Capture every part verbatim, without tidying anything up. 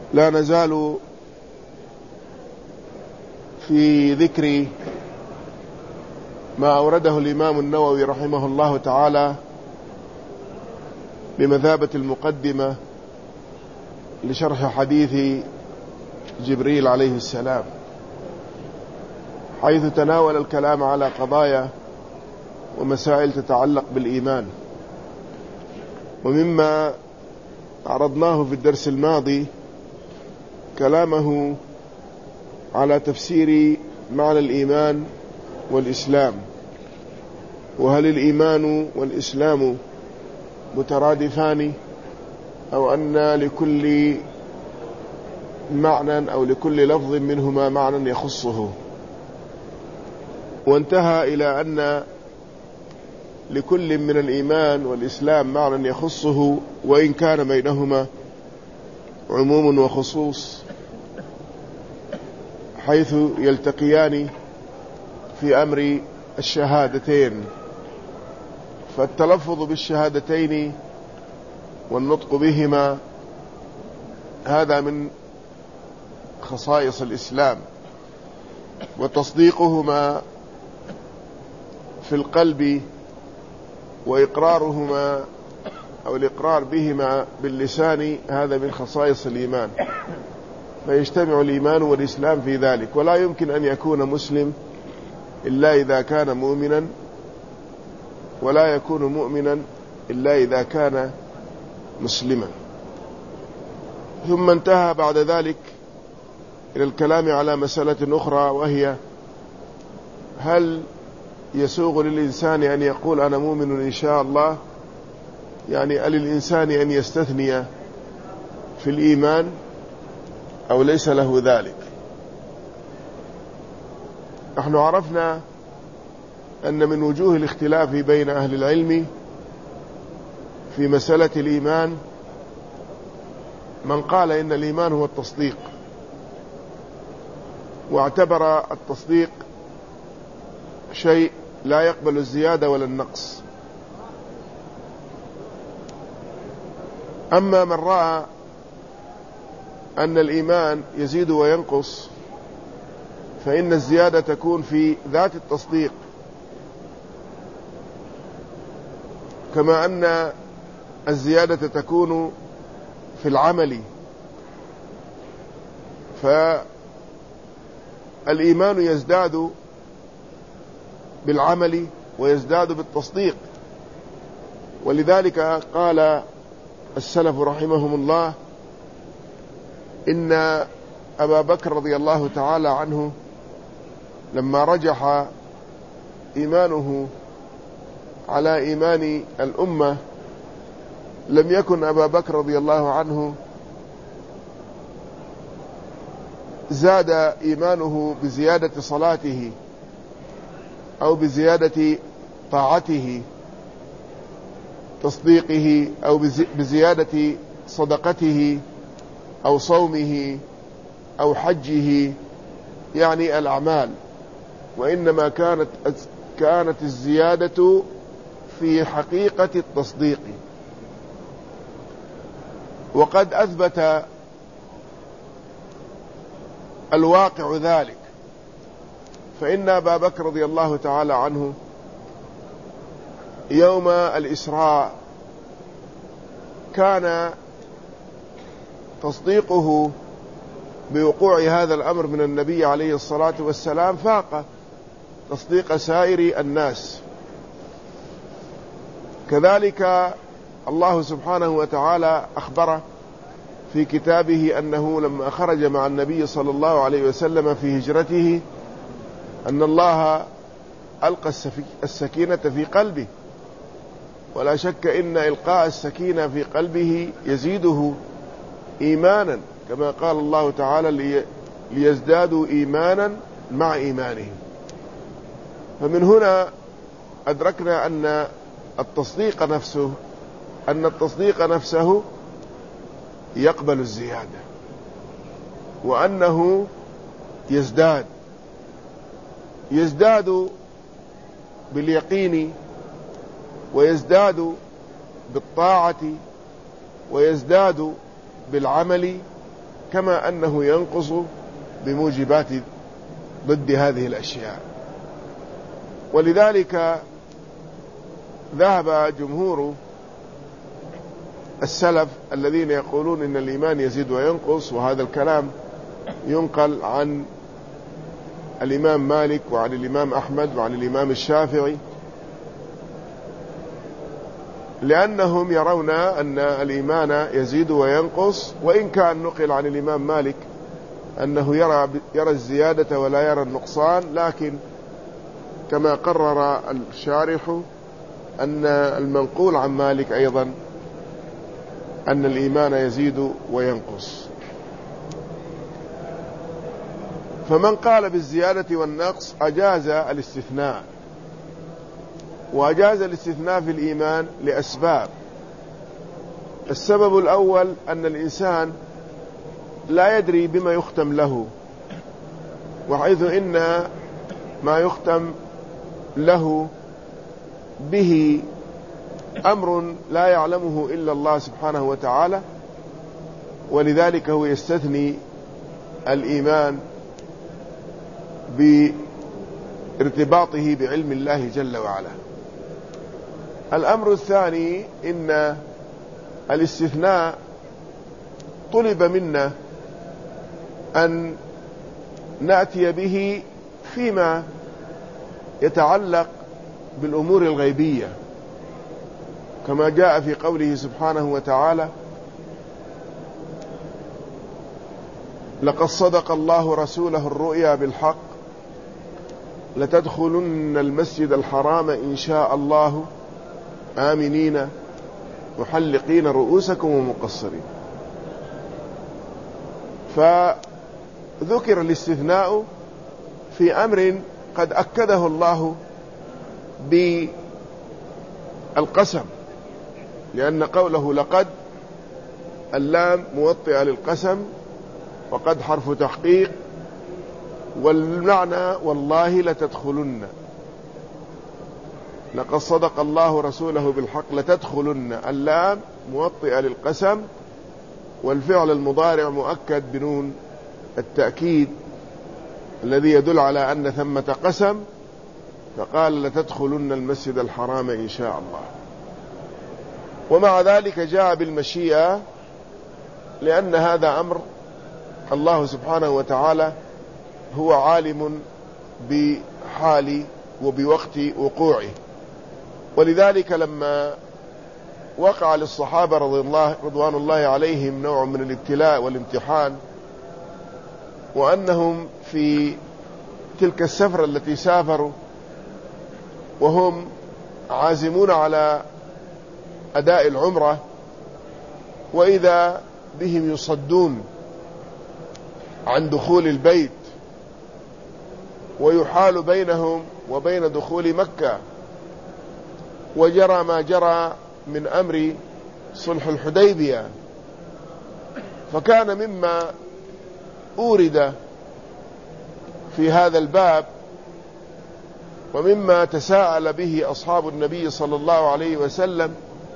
لا نزال في ذكر ما أورده الإمام النووي رحمه الله تعالى بمثابة المقدمة لشرح حديث جبريل عليه السلام، حيث تناول الكلام على قضايا ومسائل تتعلق بالإيمان. ومما عرضناه في الدرس الماضي كلامه على تفسير معنى الإيمان والإسلام، وهل الإيمان والإسلام مترادفان أو أن لكل معنى أو لكل لفظ منهما معنى يخصه. وانتهى إلى أن لكل من الإيمان والإسلام معنى يخصه، وإن كان بينهما عموم وخصوص، حيث يلتقيان في أمر الشهادتين. فالتلفظ بالشهادتين والنطق بهما هذا من خصائص الإسلام، وتصديقهما في القلب وإقرارهما أو الإقرار بهما باللسان هذا من خصائص الإيمان. فيجتمع الإيمان والإسلام في ذلك، ولا يمكن أن يكون مسلم إلا إذا كان مؤمنا، ولا يكون مؤمنا إلا إذا كان مسلما. ثم انتهى بعد ذلك إلى الكلام على مسألة أخرى، وهي هل يسوغ للإنسان أن يقول أنا مؤمن إن شاء الله؟ يعني هل للإنسان أن يستثني في الإيمان أو ليس له ذلك؟ نحن عرفنا أن من وجوه الاختلاف بين أهل العلم في مسألة الإيمان من قال إن الإيمان هو التصديق، واعتبر التصديق شيء لا يقبل الزيادة ولا النقص. أما من رأى أن الإيمان يزيد وينقص، فإن الزيادة تكون في ذات التصديق، كما أن الزيادة تكون في العمل. فالإيمان يزداد بالعمل ويزداد بالتصديق. ولذلك قال السلف رحمهم الله إن أبا بكر رضي الله تعالى عنه لما رجح إيمانه على إيمان الأمة، لم يكن أبا بكر رضي الله عنه زاد إيمانه بزيادة صلاته أو بزيادة طاعته تصديقه أو بزيادة صدقته أو صومه أو حجه، يعني الأعمال، وإنما كانت كانت الزيادة في حقيقة التصديق. وقد أثبت الواقع ذلك، فإن أبا بكر رضي الله تعالى عنه يوم الإسراء كان تصديقه بوقوع هذا الأمر من النبي عليه الصلاة والسلام فاق تصديق سائر الناس. كذلك الله سبحانه وتعالى أخبر في كتابه أنه لما خرج مع النبي صلى الله عليه وسلم في هجرته أن الله ألقى السكينة في قلبه، ولا شك إن إلقاء السكينة في قلبه يزيده إيمانا، كما قال الله تعالى ليزدادوا إيمانا مع إيمانهم. فمن هنا أدركنا أن التصديق نفسه أن التصديق نفسه يقبل الزيادة، وأنه يزداد يزداد باليقين، ويزداد بالطاعة، ويزداد بالعمل، كما أنه ينقص بموجبات ضد هذه الأشياء. ولذلك ذهب جمهور السلف الذين يقولون إن الإيمان يزيد وينقص، وهذا الكلام ينقل عن الإمام مالك وعن الإمام أحمد وعن الإمام الشافعي، لأنهم يرون أن الإيمان يزيد وينقص، وإن كان نقل عن الإمام مالك أنه يرى, يرى الزيادة ولا يرى النقصان، لكن كما قرر الشارح أن المنقول عن مالك أيضا أن الإيمان يزيد وينقص. فمن قال بالزيادة والنقص أجاز الاستثناء، وأجاز الاستثناء في الإيمان لأسباب. السبب الأول أن الإنسان لا يدري بما يختم له، وحيث إن ما يختم له به أمر لا يعلمه إلا الله سبحانه وتعالى، ولذلك هو يستثني الإيمان بارتباطه بعلم الله جل وعلا. الأمر الثاني إن الاستثناء طلب منا أن نأتي به فيما يتعلق بالأمور الغيبية، كما جاء في قوله سبحانه وتعالى: لقد صدق الله رسوله الرؤيا بالحق لتدخلن المسجد الحرام إن شاء الله آمنين محلقين رؤوسكم ومقصرين. فذكر الاستثناء في أمر قد أكده الله بالقسم، لأن قوله لقد اللام موطئة للقسم، وقد حرف تحقيق، والمعنى والله لتدخلن. لقد صدق الله رسوله بالحق لتدخلن، اللام موطئة للقسم، والفعل المضارع مؤكد بنون التأكيد الذي يدل على أن ثمة قسم، فقال لتدخلن المسجد الحرام إن شاء الله. ومع ذلك جاء بالمشيئة، لأن هذا أمر الله سبحانه وتعالى هو عالم بحال وبوقت وقوعه. ولذلك لما وقع للصحابة رضي الله رضوان الله عليهم نوع من الابتلاء والامتحان، وأنهم في تلك السفرة التي سافروا وهم عازمون على أداء العمرة، وإذا بهم يصدون عن دخول البيت ويحال بينهم وبين دخول مكة، وجرى ما جرى من أمر صلح الحديبية، فكان مما أورد في هذا الباب ومما تساءل به أصحاب النبي صلى الله عليه وسلم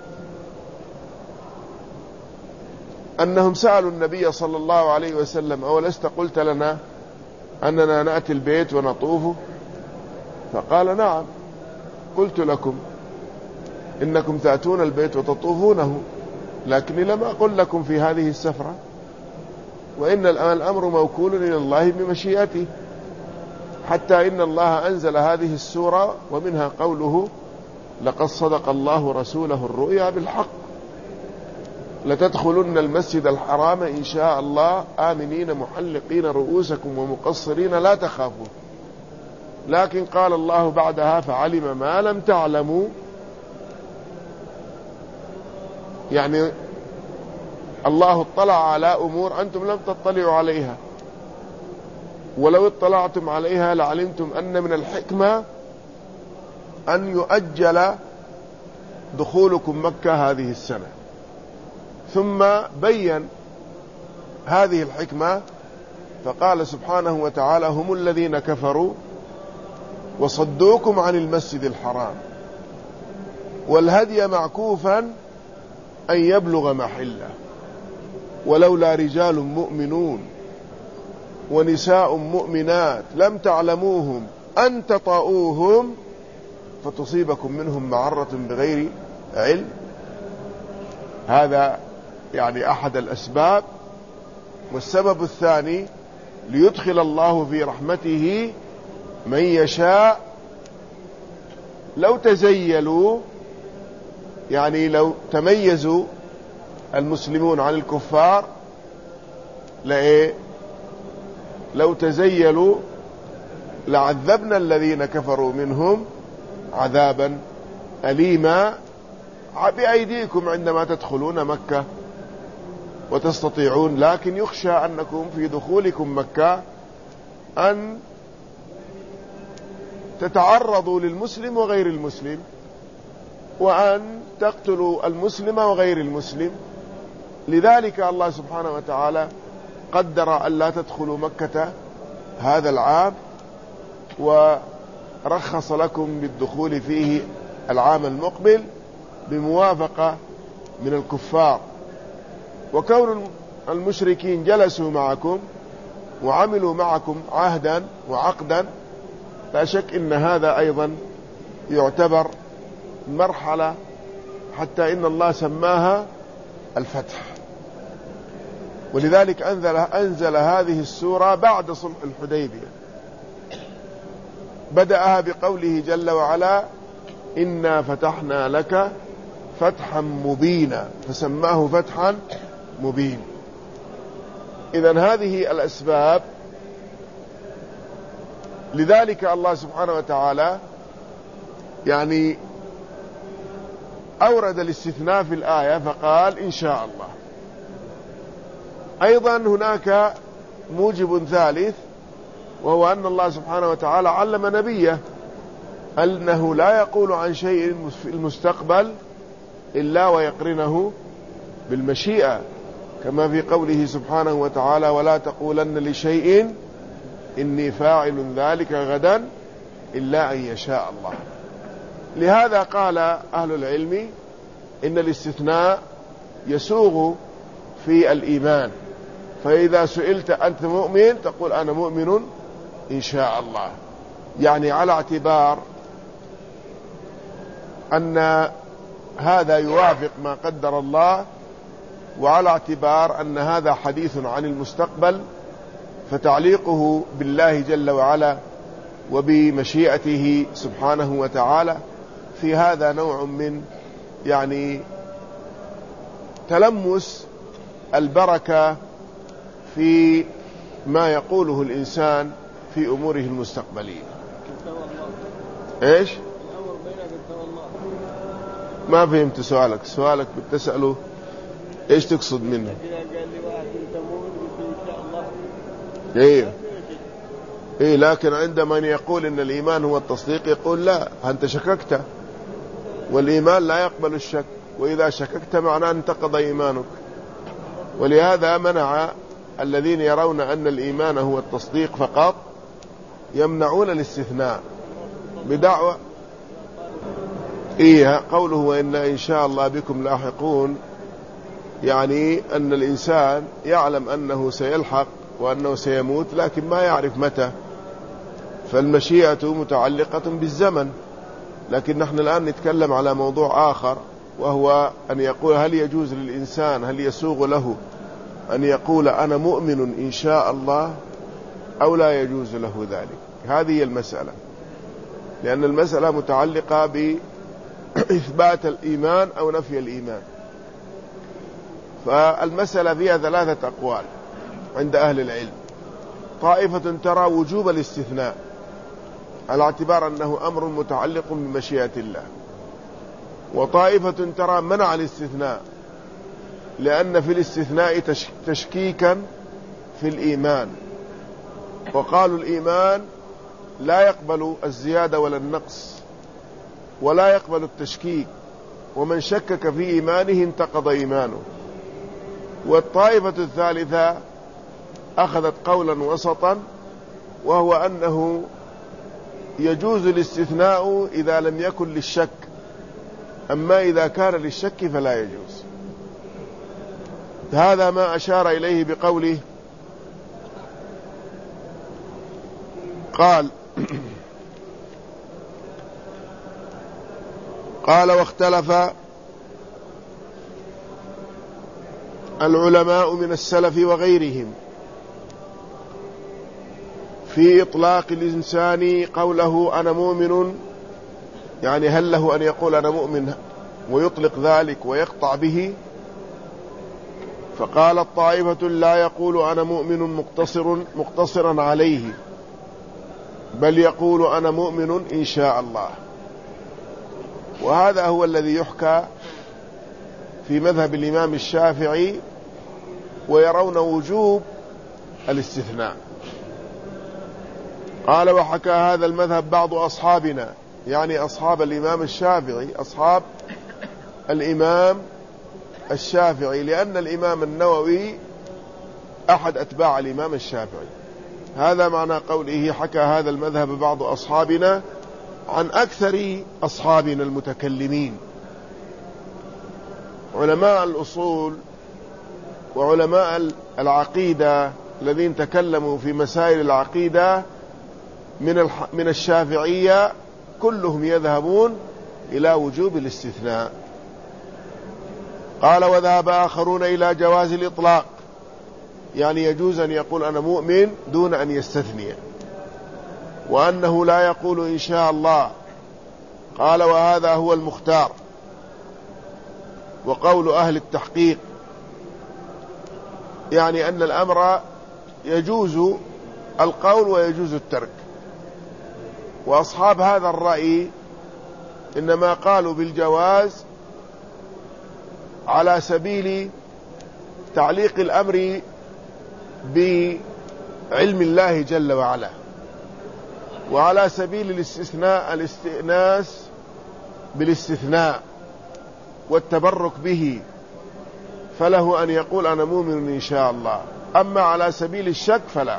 أنهم سألوا النبي صلى الله عليه وسلم: أولست قلت لنا أننا نأتي البيت ونطوفه؟ فقال: نعم، قلت لكم إنكم تأتون البيت وتطوفونه، لكني لم أقل لكم في هذه السفرة، وإن الأمر موكول إلى الله بمشيئته، حتى إن الله أنزل هذه السورة ومنها قوله: لقد صدق الله رسوله الرؤيا بالحق لتدخلن المسجد الحرام إن شاء الله آمنين محلقين رؤوسكم ومقصرين لا تخافون. لكن قال الله بعدها: فعلم ما لم تعلموا، يعني الله اطلع على أمور أنتم لم تطلعوا عليها، ولو اطلعتم عليها لعلمتم أن من الحكمة أن يؤجل دخولكم مكة هذه السنة. ثم بين هذه الحكمة فقال سبحانه وتعالى: هم الذين كفروا وصدوكم عن المسجد الحرام والهدي معكوفا أن يبلغ محله. ولولا رجال مؤمنون ونساء مؤمنات لم تعلموهم أن تطؤوهم فتصيبكم منهم معرة بغير علم. هذا يعني أحد الأسباب. والسبب الثاني ليدخل الله في رحمته من يشاء. لو تزيلوا يعني لو تميزوا المسلمون عن الكفار لإيه لو تزيلوا لعذبنا الذين كفروا منهم عذابا أليما بأيديكم عندما تدخلون مكة وتستطيعون، لكن يخشى أنكم في دخولكم مكة أن تتعرضوا للمسلم وغير المسلم، وأن تقتلوا المسلم وغير المسلم. لذلك الله سبحانه وتعالى قدر أن لا تدخلوا مكة هذا العام، ورخص لكم بالدخول فيه العام المقبل بموافقة من الكفار. وكون المشركين جلسوا معكم وعملوا معكم عهدا وعقدا لا شك إن هذا أيضا يعتبر مرحلة، حتى إن الله سماها الفتح. ولذلك أنزل, أنزل هذه السورة بعد صلح الحديبية، بدأها بقوله جل وعلا إنا فتحنا لك فتحا مبينا، فسماه فتحا مبين. إذن هذه الأسباب. لذلك الله سبحانه وتعالى يعني أورد الاستثناء في الآية فقال إن شاء الله. أيضا هناك موجب ثالث، وهو أن الله سبحانه وتعالى علم نبيه أنه لا يقول عن شيء في المستقبل إلا ويقرنه بالمشيئة، كما في قوله سبحانه وتعالى ولا تقولن لشيء إني فاعل ذلك غدا إلا أن يشاء الله. لهذا قال أهل العلم إن الاستثناء يسوغ في الإيمان، فإذا سئلت أنت مؤمن تقول أنا مؤمن إن شاء الله، يعني على اعتبار أن هذا يوافق ما قدر الله، وعلى اعتبار أن هذا حديث عن المستقبل، فتعليقه بالله جل وعلا وبمشيئته سبحانه وتعالى في هذا نوع من يعني تلمس البركة في ما يقوله الإنسان في أموره المستقبلية. إيش؟ ما فهمت سؤالك. سؤالك بتسأله إيش تقصد منه؟ إيه إيه لكن عندما يقول إن الإيمان هو التصديق يقول لا، أنت شككت، والإيمان لا يقبل الشك، وإذا شككت معناه انتقض إيمانك. ولهذا منع الذين يرون أن الإيمان هو التصديق فقط، يمنعون الاستثناء بدعوة إيه قوله وإن إن شاء الله بكم لاحقون، يعني أن الإنسان يعلم أنه سيلحق وأنه سيموت لكن ما يعرف متى، فالمشيئة متعلقة بالزمن. لكن نحن الآن نتكلم على موضوع آخر، وهو أن يقول هل يجوز للإنسان، هل يسوغ له أن يقول أنا مؤمن إن شاء الله أو لا يجوز له ذلك. هذه المسألة، لأن المسألة متعلقة بإثبات الإيمان أو نفي الإيمان. فالمسألة فيها ثلاثة أقوال عند أهل العلم. طائفة ترى وجوب الاستثناء على اعتبار أنه أمر متعلق بمشيئة الله، وطائفة ترى منع الاستثناء لأن في الاستثناء تشكيكا في الإيمان، وقالوا الإيمان لا يقبل الزيادة ولا النقص ولا يقبل التشكيك، ومن شكك في إيمانه انتقض إيمانه. والطائفة الثالثة أخذت قولا وسطا، وهو أنه يجوز الاستثناء إذا لم يكن للشك، أما إذا كان للشك فلا يجوز. هذا ما أشار إليه بقوله قال قال واختلف العلماء من السلف وغيرهم في إطلاق الإنسان قوله أنا مؤمن، يعني هل له أن يقول أنا مؤمن ويطلق ذلك ويقطع به؟ فقالت طائفة لا يقول أنا مؤمن مقتصر مقتصرا عليه، بل يقول أنا مؤمن إن شاء الله. وهذا هو الذي يحكى في مذهب الإمام الشافعي، ويرون وجوب الاستثناء. قال وحكى هذا المذهب بعض أصحابنا، يعني أصحاب الإمام الشافعي، أصحاب الإمام الشافعي، لأن الإمام النووي أحد أتباع الإمام الشافعي. هذا معنى قوله حكى هذا المذهب بعض أصحابنا عن أكثر أصحابنا المتكلمين. علماء الأصول وعلماء العقيدة الذين تكلموا في مسائل العقيدة من من الشافعية كلهم يذهبون إلى وجوب الاستثناء. قال وذهب آخرون إلى جواز الإطلاق، يعني يجوز أن يقول أنا مؤمن دون أن يستثني، وأنه لا يقول إن شاء الله. قال وهذا هو المختار وقول أهل التحقيق، يعني أن الأمر يجوز القول ويجوز الترك. وأصحاب هذا الرأي إنما قالوا بالجواز على سبيل تعليق الأمر بعلم الله جل وعلا، وعلى سبيل الاستثناء الاستئناس بالاستثناء والتبرك به، فله أن يقول أنا مؤمن إن شاء الله. أما على سبيل الشك فلا.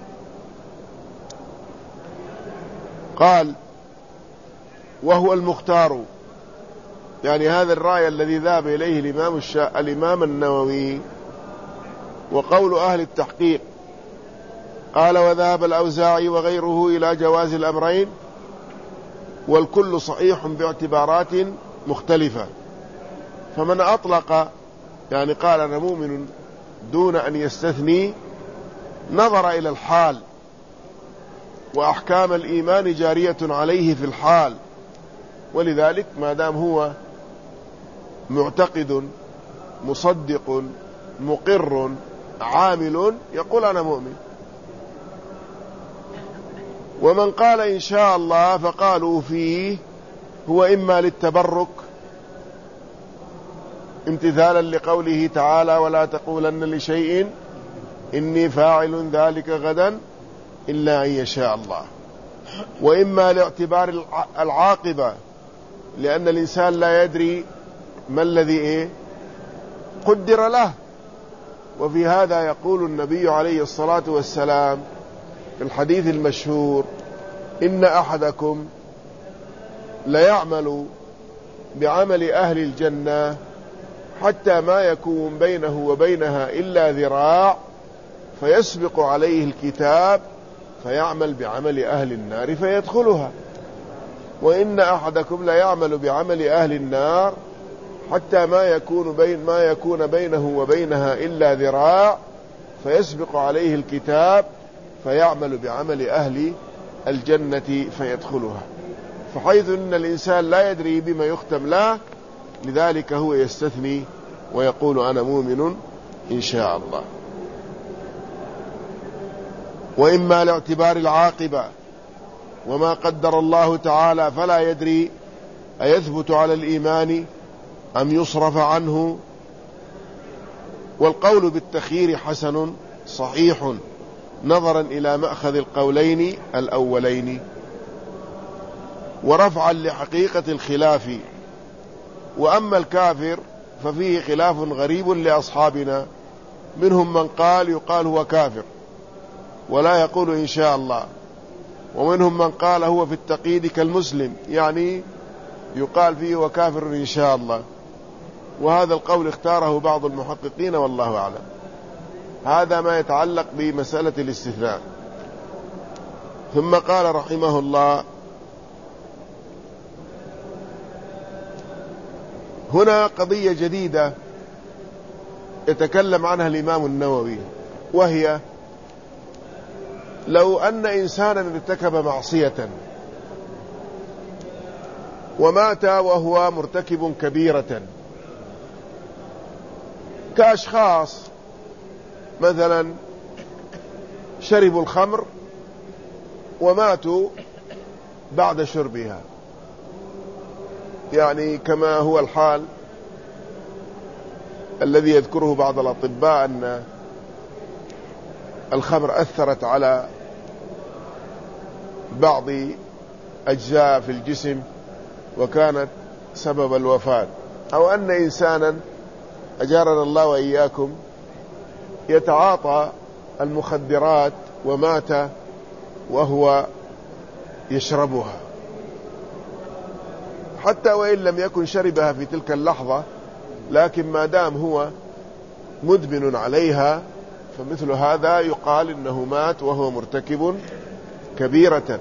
قال وهو المختار، يعني هذا الرأي الذي ذهب إليه الإمام, الشا... الإمام النووي وقول أهل التحقيق. قال وذهب الأوزاعي وغيره إلى جواز الأمرين، والكل صحيح باعتبارات مختلفة. فمن أطلق يعني قال أنا مؤمن دون أن يستثني نظر إلى الحال، وأحكام الإيمان جارية عليه في الحال، ولذلك ما دام هو معتقد مصدق مقر عامل يقول أنا مؤمن. ومن قال إن شاء الله فقالوا فيه هو إما للتبرك امتثالا لقوله تعالى ولا تقولن لشيء إني فاعل ذلك غدا إلا أن يشاء الله، وإما لاعتبار العاقبة، لأن الإنسان لا يدري ما الذي إيه قدر له. وفي هذا يقول النبي عليه الصلاة والسلام في الحديث المشهور إن أحدكم ليعمل بعمل أهل الجنة حتى ما يكون بينه وبينها إلا ذراع فيسبق عليه الكتاب فيعمل بعمل أهل النار فيدخلها، وإن أحدكم ليعمل بعمل أهل النار حتى ما يكون بين ما يكون بينه وبينها إلا ذراع فيسبق عليه الكتاب فيعمل بعمل أهل الجنة فيدخلها. فحيث أن الإنسان لا يدري بما يختم له، لذلك هو يستثني ويقول أنا مؤمن إن شاء الله. وإما لاعتبار العاقبة، وما قدر الله تعالى فلا يدري أيثبت على الإيمان أم يصرف عنه. والقول بالتخيير حسن صحيح نظرا إلى مأخذ القولين الأولين، ورفعا لحقيقة الخلاف. وأما الكافر ففيه خلاف غريب لأصحابنا، منهم من قال يقال هو كافر ولا يقول إن شاء الله، ومنهم من قال هو في التقييد كالمسلم، يعني يقال فيه وكافر إن شاء الله. وهذا القول اختاره بعض المحققين والله أعلم. هذا ما يتعلق بمسألة الاستثناء. ثم قال رحمه الله: هنا قضية جديدة يتكلم عنها الإمام النووي، وهي لو أن إنسانا ارتكب معصية ومات وهو مرتكب كبيرة، كأشخاص مثلا شربوا الخمر وماتوا بعد شربها، يعني كما هو الحال الذي يذكره بعض الأطباء أن الخمر أثرت على بعض أجزاء في الجسم وكانت سبب الوفاة، أو أن إنسانا أجارنا الله وإياكم يتعاطى المخدرات ومات وهو يشربها، حتى وإن لم يكن شربها في تلك اللحظة، لكن ما دام هو مدمن عليها فمثل هذا يقال إنه مات وهو مرتكب كبيرة.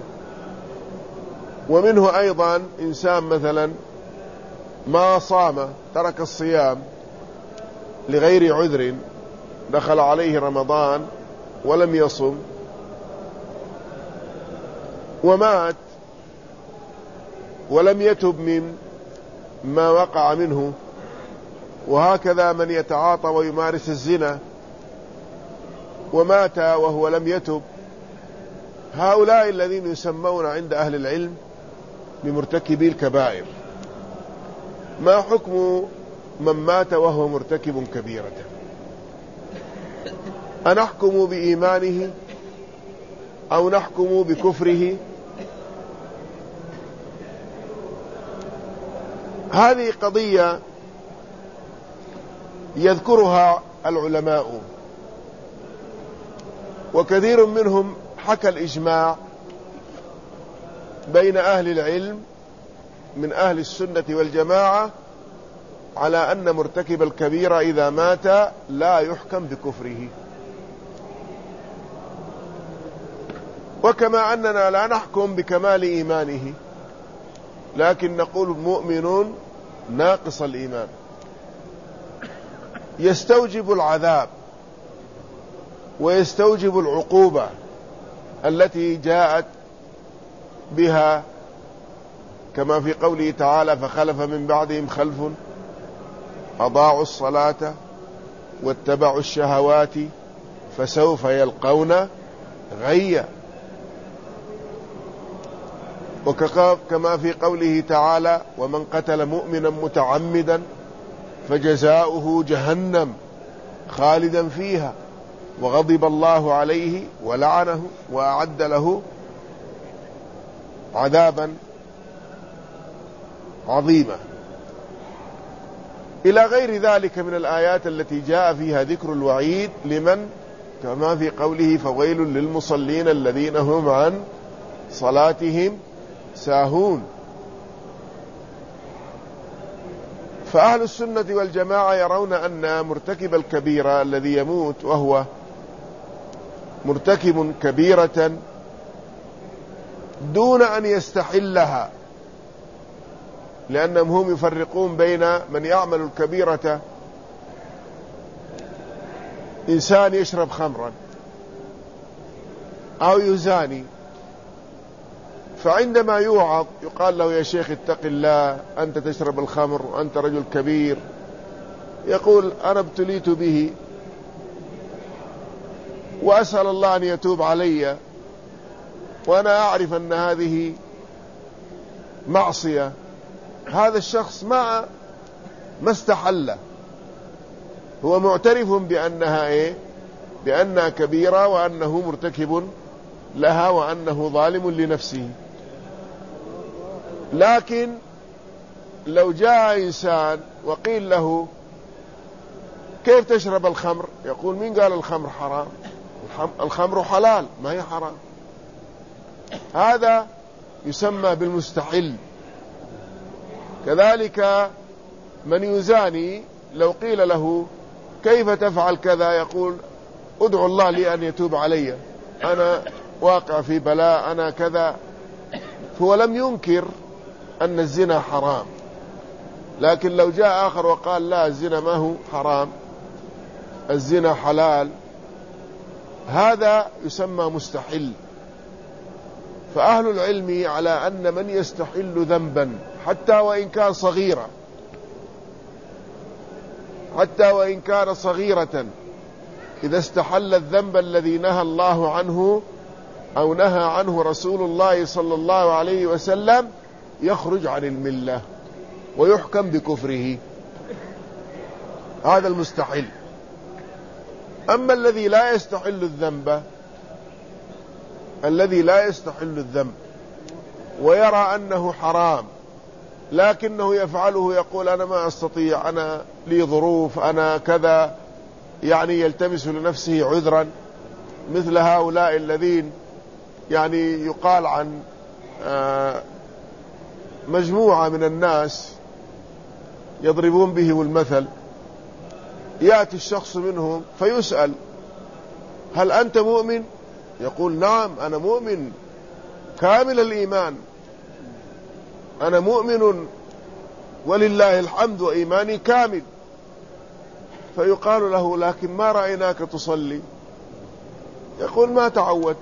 ومنه أيضا إنسان مثلا ما صام، ترك الصيام لغير عذر، دخل عليه رمضان ولم يصم ومات ولم يتب من ما وقع منه. وهكذا من يتعاطى ويمارس الزنا ومات وهو لم يتب، هؤلاء الذين يسمون عند أهل العلم بمرتكبي الكبائر. ما حكم من مات وهو مرتكب كبيرة؟ أنحكم بإيمانه أو نحكم بكفره؟ هذه قضية يذكرها العلماء، وكثير منهم حكى الإجماع بين أهل العلم من أهل السنة والجماعة على أن مرتكب الكبيرة إذا مات لا يحكم بكفره، وكما أننا لا نحكم بكمال إيمانه، لكن نقول مؤمن ناقص الإيمان يستوجب العذاب ويستوجب العقوبة التي جاءت بها، كما في قوله تعالى: فخلف من بعدهم خلف أضاعوا الصلاة واتبعوا الشهوات فسوف يلقون غيا. وكما في قوله تعالى: ومن قتل مؤمنا متعمدا فجزاؤه جهنم خالدا فيها وغضب الله عليه ولعنه وأعد له عذابا عظيما، إلى غير ذلك من الآيات التي جاء فيها ذكر الوعيد لمن، كما في قوله: فويل للمصلين الذين هم عن صلاتهم ساهون. فأهل السنة والجماعة يرون أن مرتكب الكبيرة الذي يموت وهو مرتكب كبيرة دون أن يستحلها، لأنهم هم يفرقون بين من يعمل الكبيرة، إنسان يشرب خمرا أو يزاني، فعندما يوعظ يقال له: يا شيخ اتق الله، أنت تشرب الخمر وأنت رجل كبير، يقول: أنا ابتليت به وأسأل الله أن يتوب علي، وأنا أعرف أن هذه معصية. هذا الشخص ما ما استحل، هو معترف بأنها إيه؟ بأنها كبيرة وأنه مرتكب لها وأنه ظالم لنفسه. لكن لو جاء إنسان وقيل له: كيف تشرب الخمر؟ يقول: مين قال الخمر حرام؟ الخمر حلال، ما هي حرام. هذا يسمى بالمستحل. كذلك من يزاني لو قيل له كيف تفعل كذا يقول ادعو الله لي أن يتوب علي، أنا واقع في بلاء، أنا كذا. فهو لم ينكر أن الزنا حرام، لكن لو جاء آخر وقال لا الزنا ما هو حرام، الزنا حلال، هذا يسمى مستحل. فأهل العلم على أن من يستحل ذنبا حتى وإن كان صغيرا، حتى وإن كان صغيرة، إذا استحل الذنب الذي نهى الله عنه أو نهى عنه رسول الله صلى الله عليه وسلم يخرج عن الملة ويحكم بكفره، هذا المستحل. أما الذي لا يستحل الذنب، الذي لا يستحل الذنب ويرى أنه حرام لكنه يفعله، يقول أنا ما أستطيع، أنا لي ظروف، أنا كذا، يعني يلتمس لنفسه عذرا، مثل هؤلاء الذين يعني يقال عن مجموعة من الناس يضربون به المثل، يأتي الشخص منهم فيسأل هل أنت مؤمن؟ يقول نعم أنا مؤمن كامل الإيمان، أنا مؤمن ولله الحمد وإيماني كامل. فيقال له لكن ما رأيناك تصلي، يقول ما تعودت،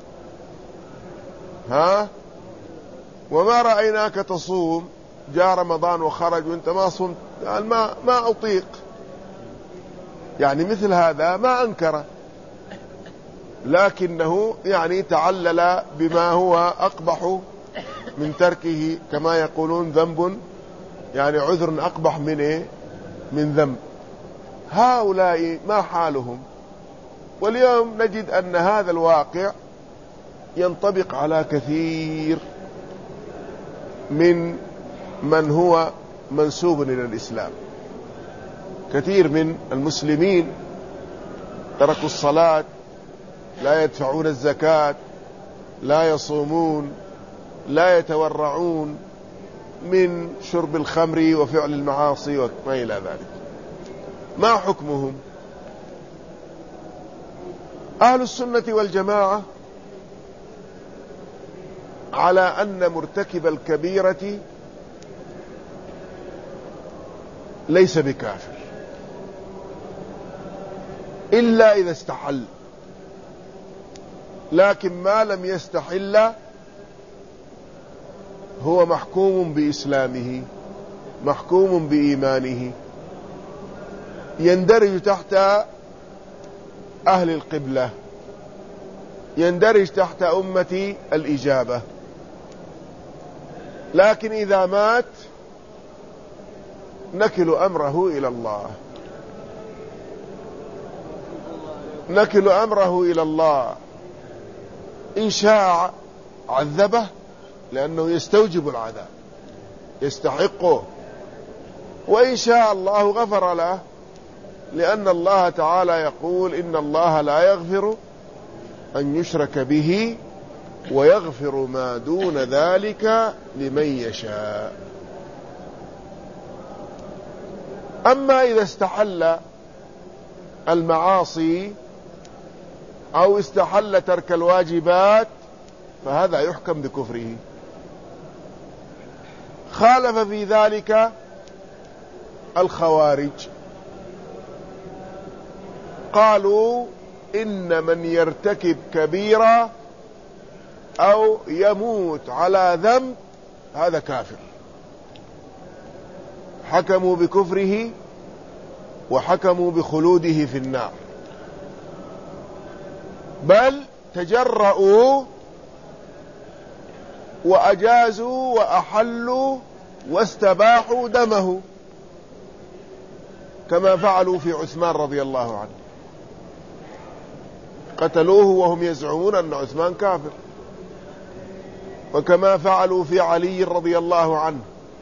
ها، وما رأيناك تصوم، جاء رمضان وخرج وانت ما صمت، قال ما ما أطيق. يعني مثل هذا ما أنكر، لكنه يعني تعلل بما هو أقبح من تركه، كما يقولون ذنب يعني عذر أقبح من إيه؟ من ذنب. هؤلاء ما حالهم؟ واليوم نجد أن هذا الواقع ينطبق على كثير من من هو منسوب إلى الإسلام. كثير من المسلمين تركوا الصلاة، لا يدفعون الزكاة، لا يصومون، لا يتورعون من شرب الخمر وفعل المعاصي وما إلى ذلك. ما حكمهم؟ أهل السنة والجماعة على أن مرتكب الكبيرة ليس بكافر إلا إذا استحل، لكن ما لم يستحل هو محكوم بإسلامه، محكوم بإيمانه، يندرج تحت أهل القبلة، يندرج تحت أمة الإجابة. لكن إذا مات نكل أمره إلى الله، نكل أمره إلى الله، إن شاء عذبه لأنه يستوجب العذاب يستحقه، وإن شاء الله غفر له، لأن الله تعالى يقول إن الله لا يغفر أن يشرك به ويغفر ما دون ذلك لمن يشاء. أما إذا استحل المعاصي أو استحل ترك الواجبات فهذا يحكم بكفره. خالف في ذلك الخوارج، قالوا إن من يرتكب كبيرة أو يموت على ذنب هذا كافر، حكموا بكفره وحكموا بخلوده في النار، بل تجرؤوا وأجازوا وأحلوا واستباحوا دمه، كما فعلوا في عثمان رضي الله عنه، قتلوه وهم يزعمون أن عثمان كافر، وكما فعلوا في علي رضي الله عنه،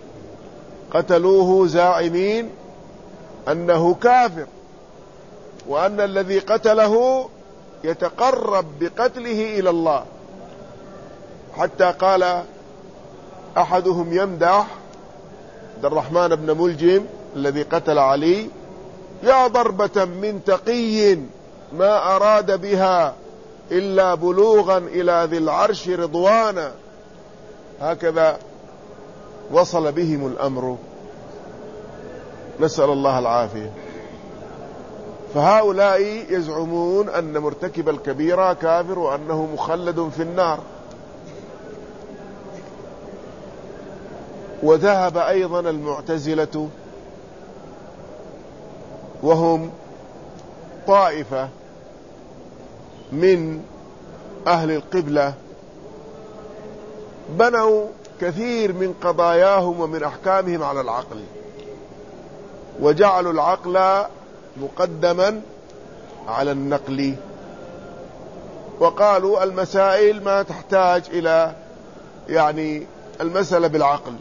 قتلوه زاعمين أنه كافر، وأن الذي قتله يتقرب بقتله إلى الله، حتى قال أحدهم يمدح عبد الرحمن بن ملجم الذي قتل علي: يا ضربة من تقي ما أراد بها إلا بلوغا إلى ذي العرش رضوانا. هكذا وصل بهم الأمر، نسأل الله العافية. فهؤلاء يزعمون أن مرتكب الكبيرة كافر وأنه مخلد في النار. وذهب أيضا المعتزلة، وهم طائفة من أهل القبلة، بنوا كثير من قضاياهم ومن أحكامهم على العقل، وجعلوا العقل مقدما على النقل، وقالوا المسائل ما تحتاج إلى يعني المسألة بالعقل.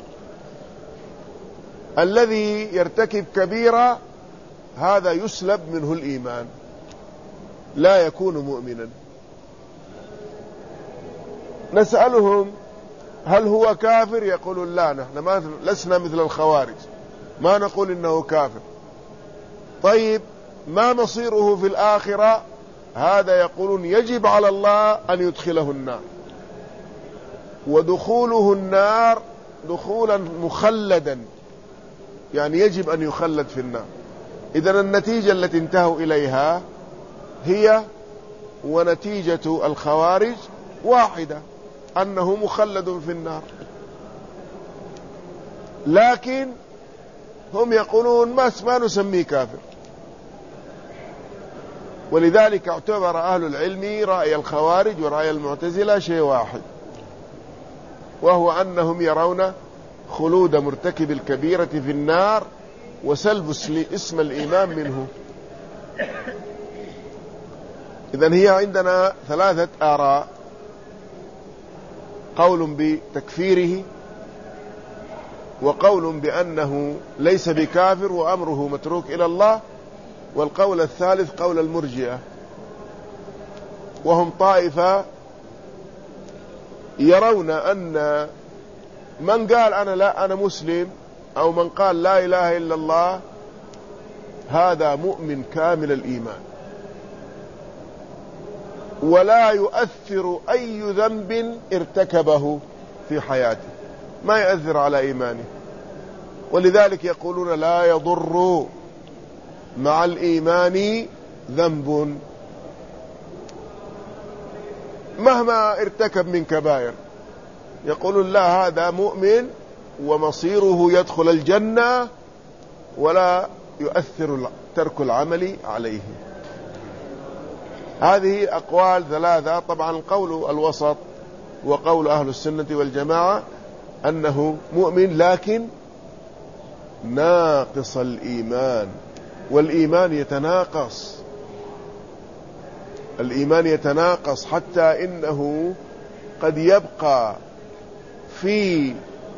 الذي يرتكب كبيرة هذا يسلب منه الإيمان، لا يكون مؤمنا. نسألهم: هل هو كافر؟ يقولون: لا، نحن ما لسنا مثل الخوارج، ما نقول إنه كافر. طيب ما مصيره في الآخرة؟ هذا يقولون يجب على الله أن يدخله النار، ودخوله النار دخولا مخلدا، يعني يجب أن يخلد في النار. إذن النتيجة التي انتهوا إليها هي ونتيجة الخوارج واحدة، أنه مخلد في النار. لكن هم يقولون ما ما نسميه كافر. ولذلك اعتبر أهل العلم رأي الخوارج ورأي المعتزلة شيء واحد، وهو أنهم يرون خلود مرتكب الكبيرة في النار وسلب اسم الإيمان منه. إذن هي عندنا ثلاثة آراء: قول بتكفيره، وقول بأنه ليس بكافر وأمره متروك إلى الله، والقول الثالث قول المرجئة، وهم طائفة يرون أن من قال أنا لا أنا مسلم، أو من قال لا إله إلا الله، هذا مؤمن كامل الإيمان، ولا يؤثر أي ذنب ارتكبه في حياته، ما يؤثر على إيمانه. ولذلك يقولون: لا يضر مع الإيمان ذنب، مهما ارتكب من كبائر. يقولون: لا، هذا مؤمن ومصيره يدخل الجنة ولا يؤثر ترك العمل عليه. هذه أقوال ثلاثة. طبعا القول الوسط وقول أهل السنة والجماعة أنه مؤمن لكن ناقص الإيمان، والإيمان يتناقص، الإيمان يتناقص حتى إنه قد يبقى في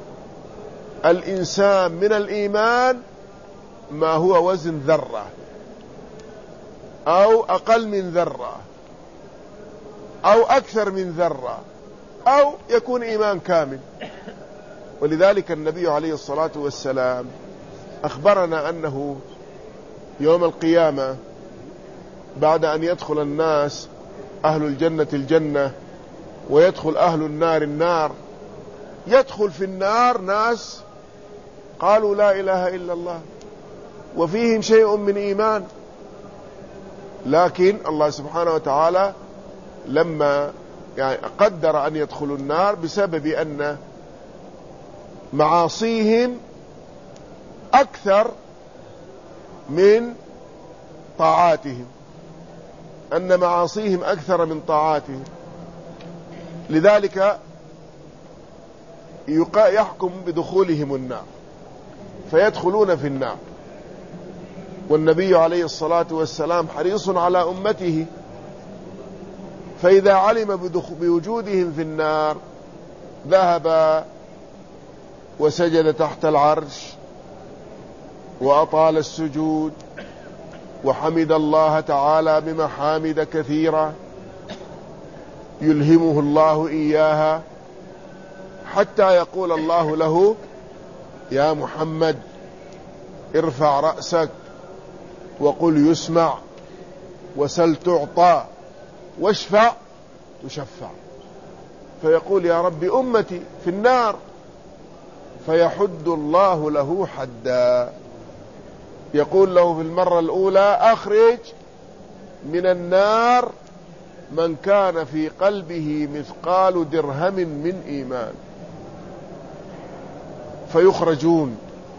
الإنسان من الإيمان ما هو وزن ذرة أو أقل من ذرة أو أكثر من ذرة، أو يكون إيمان كامل. ولذلك النبي عليه الصلاة والسلام أخبرنا أنه يوم القيامة بعد أن يدخل الناس أهل الجنة الجنة ويدخل أهل النار النار، يدخل في النار ناس قالوا لا إله إلا الله وفيهم شيء من إيمان، لكن الله سبحانه وتعالى لما يعني قدر أن يدخلوا النار بسبب أن معاصيهم أكثر من طاعاتهم، أن معاصيهم أكثر من طاعاتهم، لذلك يحكم بدخولهم النار فيدخلون في النار. والنبي عليه الصلاة والسلام حريص على أمته، فإذا علم بوجودهم في النار ذهب وسجد تحت العرش وأطال السجود وحمد الله تعالى بمحامد كثيرة يلهمه الله إياها، حتى يقول الله له: يا محمد ارفع رأسك وقل يسمع وسل تعطى واشفع تشفع، فيقول يا رب أمتي في النار، فيحد الله له حدا، يقول له في المرة الأولى أخرج من النار من كان في قلبه مثقال درهم من إيمان، فيخرجون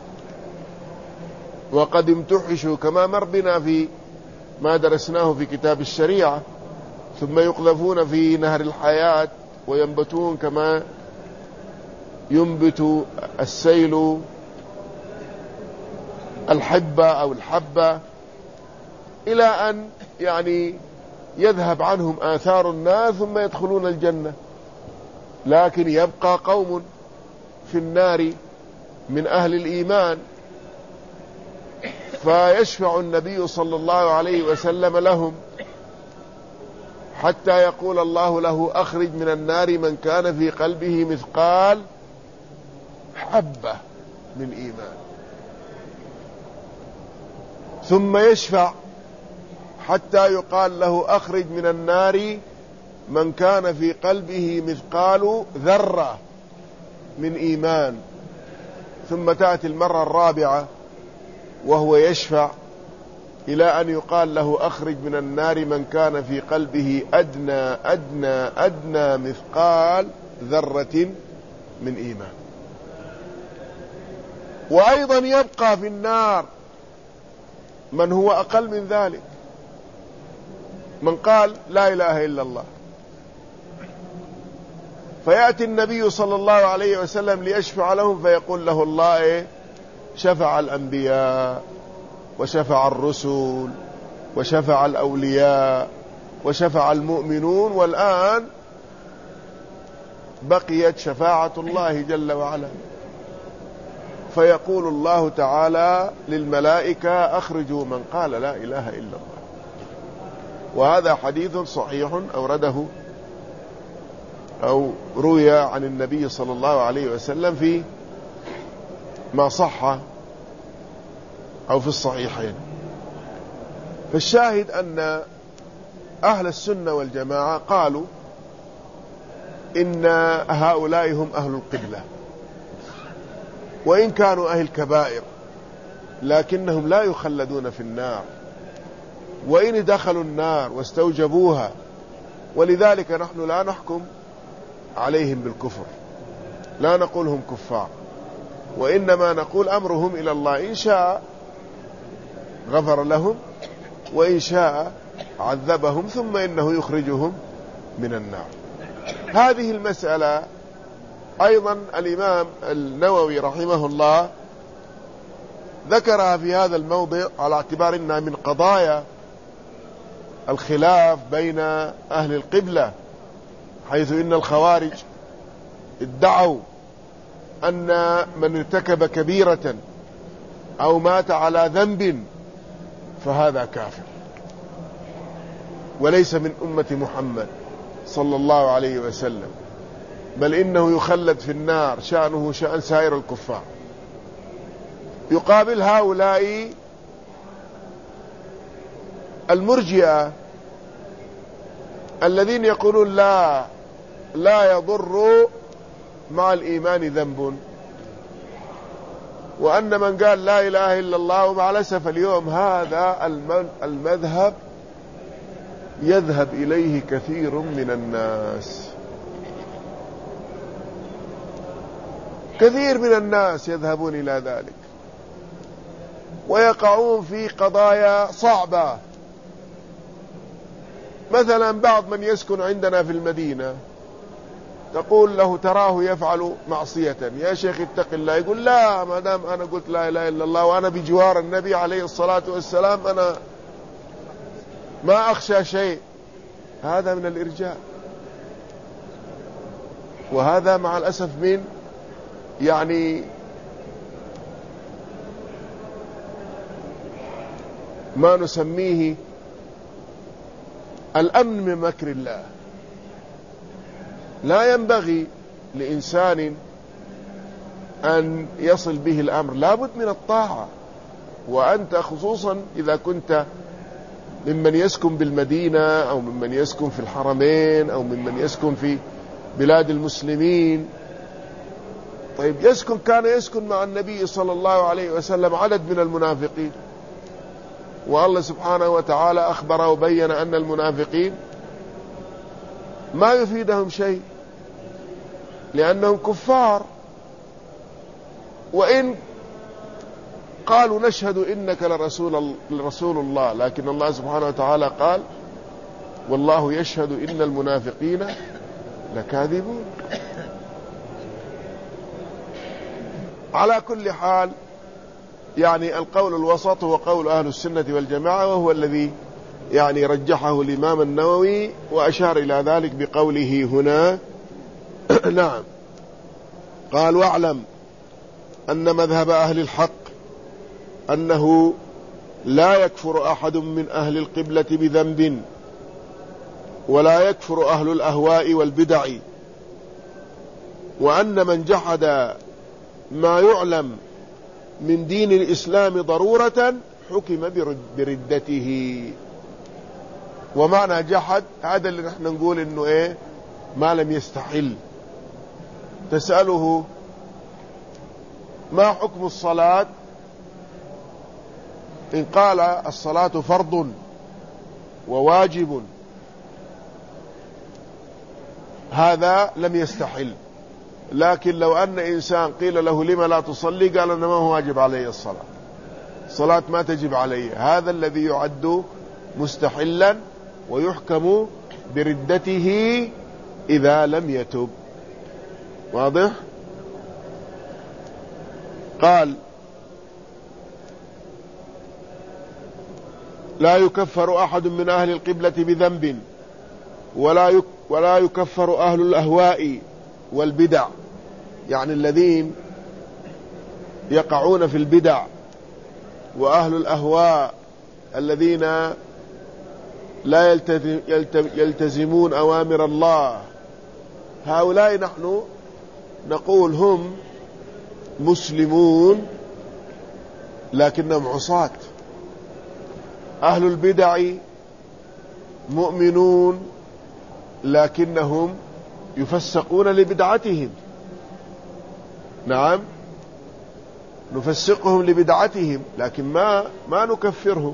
وقد امتحشوا كما مر بنا في ما درسناه في كتاب الشريعة، ثم يقذفون في نهر الحياة وينبتون كما ينبت السيل الحبة أو الحبة، إلى أن يعني يذهب عنهم آثار النار ثم يدخلون الجنة. لكن يبقى قوم في النار من أهل الإيمان، فيشفع النبي صلى الله عليه وسلم لهم حتى يقول الله له أخرج من النار من كان في قلبه مثقال حبة من إيمان، ثم يشفع حتى يقال له أخرج من النار من كان في قلبه مثقال ذرة من إيمان، ثم تأتي المرة الرابعة وهو يشفع إلى أن يقال له أخرج من النار من كان في قلبه أدنى أدنى أدنى مثقال ذرة من إيمان. وأيضا يبقى في النار من هو أقل من ذلك، من قال لا إله إلا الله، فيأتي النبي صلى الله عليه وسلم ليشفع لهم، فيقول له الله إيه؟ شفع الأنبياء وشفع الرسل وشفع الأولياء وشفع المؤمنون، والآن بقيت شفاعة الله جل وعلا. فيقول الله تعالى للملائكة أخرجوا من قال لا إله إلا الله. وهذا حديث صحيح أورده أو روي عن النبي صلى الله عليه وسلم في ما صح أو في الصحيحين. فالشاهد أن أهل السنة والجماعة قالوا إن هؤلاء هم أهل القبلة، وإن كانوا أهل كبائر لكنهم لا يخلدون في النار، وإن دخلوا النار واستوجبوها، ولذلك نحن لا نحكم عليهم بالكفر، لا نقولهم كفار، وإنما نقول أمرهم إلى الله، إن شاء غفر لهم وإن شاء عذبهم ثم إنه يخرجهم من النار. هذه المسألة أيضا الإمام النووي رحمه الله ذكرها في هذا الموضع على اعتبار أنها من قضايا الخلاف بين أهل القبلة، حيث إن الخوارج ادعوا أن من ارتكب كبيرة أو مات على ذنب فهذا كافر وليس من أمة محمد صلى الله عليه وسلم، بل إنه يخلد في النار شأنه شأن سائر الكفار. يقابل هؤلاء المرجئة الذين يقولون لا لا يضر مع الإيمان ذنب، وأن من قال لا إله إلا الله، ومع الأسف اليوم هذا المذهب يذهب إليه كثير من الناس، كثير من الناس يذهبون إلى ذلك ويقعون في قضايا صعبة. مثلا بعض من يسكن عندنا في المدينة تقول له تراه يفعل معصية، يا شيخ اتق الله، يقول لا، ما دام أنا قلت لا إله إلا الله وأنا بجوار النبي عليه الصلاة والسلام أنا ما أخشى شيء. هذا من الإرجاء، وهذا مع الأسف من يعني ما نسميه الأمن من مكر الله. لا ينبغي لإنسان أن يصل به الأمر، لا بد من الطاعة. وأنت خصوصا إذا كنت ممن يسكن بالمدينة أو ممن يسكن في الحرمين أو ممن يسكن في بلاد المسلمين. طيب يسكن كان يسكن مع النبي صلى الله عليه وسلم عدد من المنافقين، والله سبحانه وتعالى أخبر وبين أن المنافقين ما يفيدهم شيء لأنهم كفار، وإن قالوا نشهد إنك لرسول لرسول الله، لكن الله سبحانه وتعالى قال والله يشهد إن المنافقين لكاذبون. على كل حال يعني القول الوسط هو قول أهل السنة والجماعة، وهو الذي يعني رجحه الإمام النووي وأشار إلى ذلك بقوله هنا. نعم. قال واعلم أن مذهب أهل الحق أنه لا يكفر أحد من أهل القبلة بذنب، ولا يكفر أهل الأهواء والبدع، وأن من جحد ما يعلم من دين الإسلام ضرورة حكم بردته. ومعنى جحد هذا اللي نحن نقول إنه إيه، ما لم يستحل. تسأله ما حكم الصلاة، إن قال الصلاة فرض وواجب هذا لم يستحل. لكن لو أن إنسان قيل له لما لا تصلي، قال أنا ما هو واجب علي الصلاة، الصلاة ما تجب علي، هذا الذي يعد مستحلا ويحكم بردته إذا لم يتب. واضح؟ قال لا يكفر أحد من أهل القبلة بذنب، ولا ولا يكفر أهل الأهواء والبدع، يعني الذين يقعون في البدع، وأهل الأهواء الذين لا يلتزمون أوامر الله، هؤلاء نحن نقول هم مسلمون لكنهم عصاة. أهل البدع مؤمنون لكنهم يفسقون لبدعتهم. نعم، نفسقهم لبدعتهم لكن ما ما نكفرهم،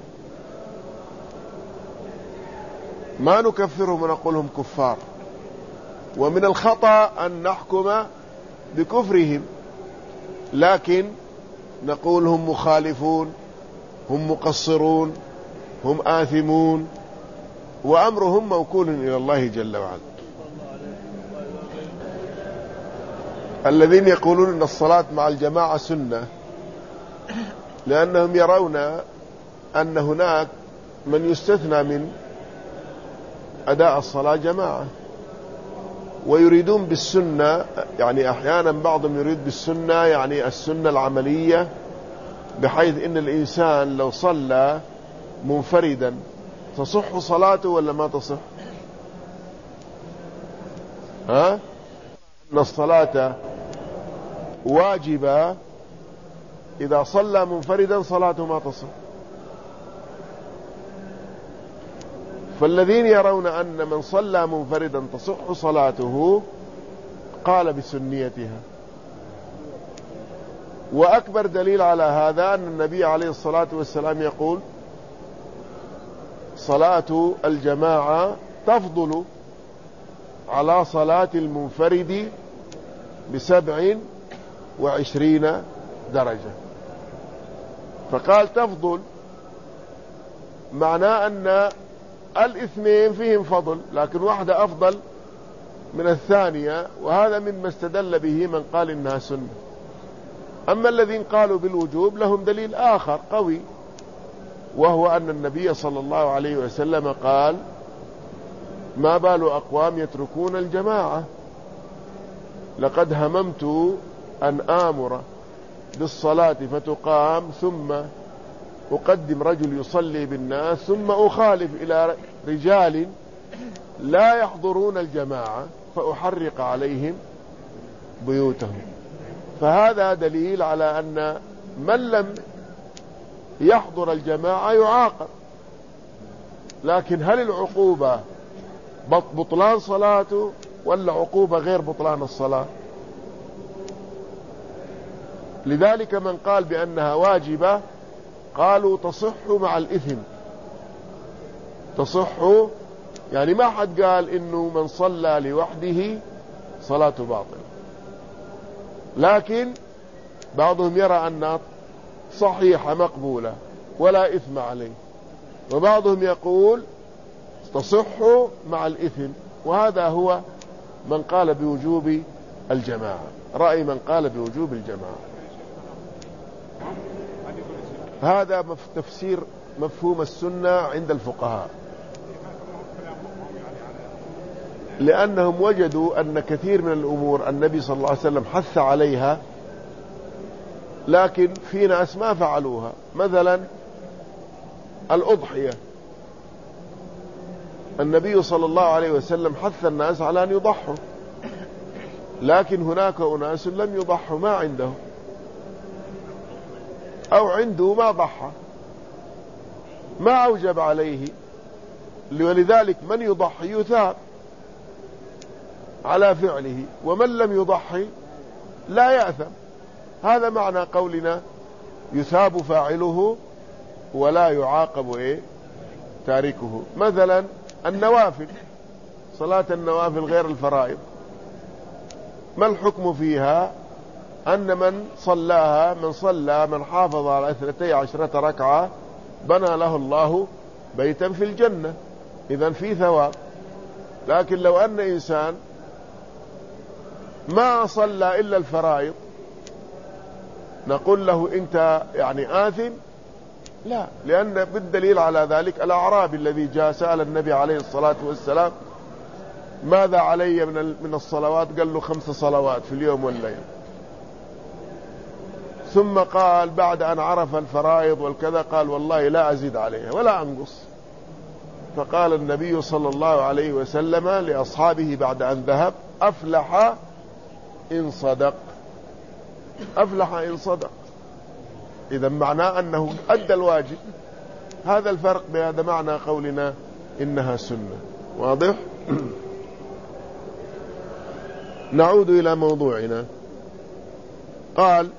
ما نكفرهم ونقولهم كفار. ومن الخطأ أن نحكم بكفرهم، لكن نقول هم مخالفون، هم مقصرون، هم آثمون، وأمرهم موكول إلى الله جل وعلا. الذين يقولون أن الصلاة مع الجماعة سنة لأنهم يرون أن هناك من يستثنى من أداء الصلاة جماعة، ويريدون بالسنة، يعني أحيانا بعضهم يريد بالسنة يعني السنة العملية، بحيث إن الإنسان لو صلى منفردا تصح صلاته ولا ما تصح؟ ها؟ أن الصلاة واجبة، إذا صلى منفردا صلاته ما تصح. فالذين يرون أن من صلى منفردا تصح صلاته قال بسنيتها. وأكبر دليل على هذا أن النبي عليه الصلاة والسلام يقول صلاة الجماعة تفضل على صلاة المنفرد بسبع وعشرين درجة. فقال تفضل، معناه أن الاثنين فيهم فضل، لكن واحدة أفضل من الثانية، وهذا مما استدل به من قال إنها سنة. أما الذين قالوا بالوجوب لهم دليل آخر قوي، وهو أن النبي صلى الله عليه وسلم قال ما بال أقوام يتركون الجماعة، لقد هممت أن آمر بالصلاة فتقام ثم أقدم رجل يصلي بالناس ثم أخالف إلى رجال لا يحضرون الجماعة فأحرق عليهم بيوتهم. فهذا دليل على أن من لم يحضر الجماعة يعاقب. لكن هل العقوبة بطلان صلاته ولا عقوبة غير بطلان الصلاة؟ لذلك من قال بأنها واجبة قالوا تصح مع الإثم. تصح يعني ما حد قال إنه من صلى لوحده صلاته باطلة، لكن بعضهم يرى أنها صحيحة مقبولة ولا إثم عليه، وبعضهم يقول تصح مع الإثم. وهذا هو من قال بوجوب الجماعة، رأي من قال بوجوب الجماعة. هذا تفسير مفهوم السنة عند الفقهاء، لأنهم وجدوا أن كثير من الأمور النبي صلى الله عليه وسلم حث عليها، لكن في ناس ما فعلوها. مثلا الأضحية، النبي صلى الله عليه وسلم حث الناس على أن يضحوا، لكن هناك أناس لم يضحوا، ما عندهم أو عنده ما ضحى، ما أوجب عليه، ولذلك من يضحي يثاب على فعله، ومن لم يضحي لا يأثم. هذا معنى قولنا يثاب فاعله ولا يعاقب إيه تاركه. مثلا النوافل، صلاة النوافل غير الفرائض، ما الحكم فيها؟ أن من صلاها من صلى من حافظ على اثنتي عشرة ركعة بنى له الله بيتا في الجنة، إذن في ثواب. لكن لو أن إنسان ما صلى إلا الفرائض نقول له أنت يعني آثم؟ لا، لأن بالدليل على ذلك الأعرابي الذي جاء سأل النبي عليه الصلاة والسلام ماذا علي من من الصلوات؟ قال له خمس صلوات في اليوم والليل. ثم قال بعد أن عرف الفرائض والكذا قال والله لا أزيد عليها ولا أنقص. فقال النبي صلى الله عليه وسلم لأصحابه بعد أن ذهب أفلح إن صدق، أفلح إن صدق. إذا معناه أنه أدى الواجب. هذا الفرق بهذا معنى قولنا إنها سنة. واضح؟ نعود إلى موضوعنا. قال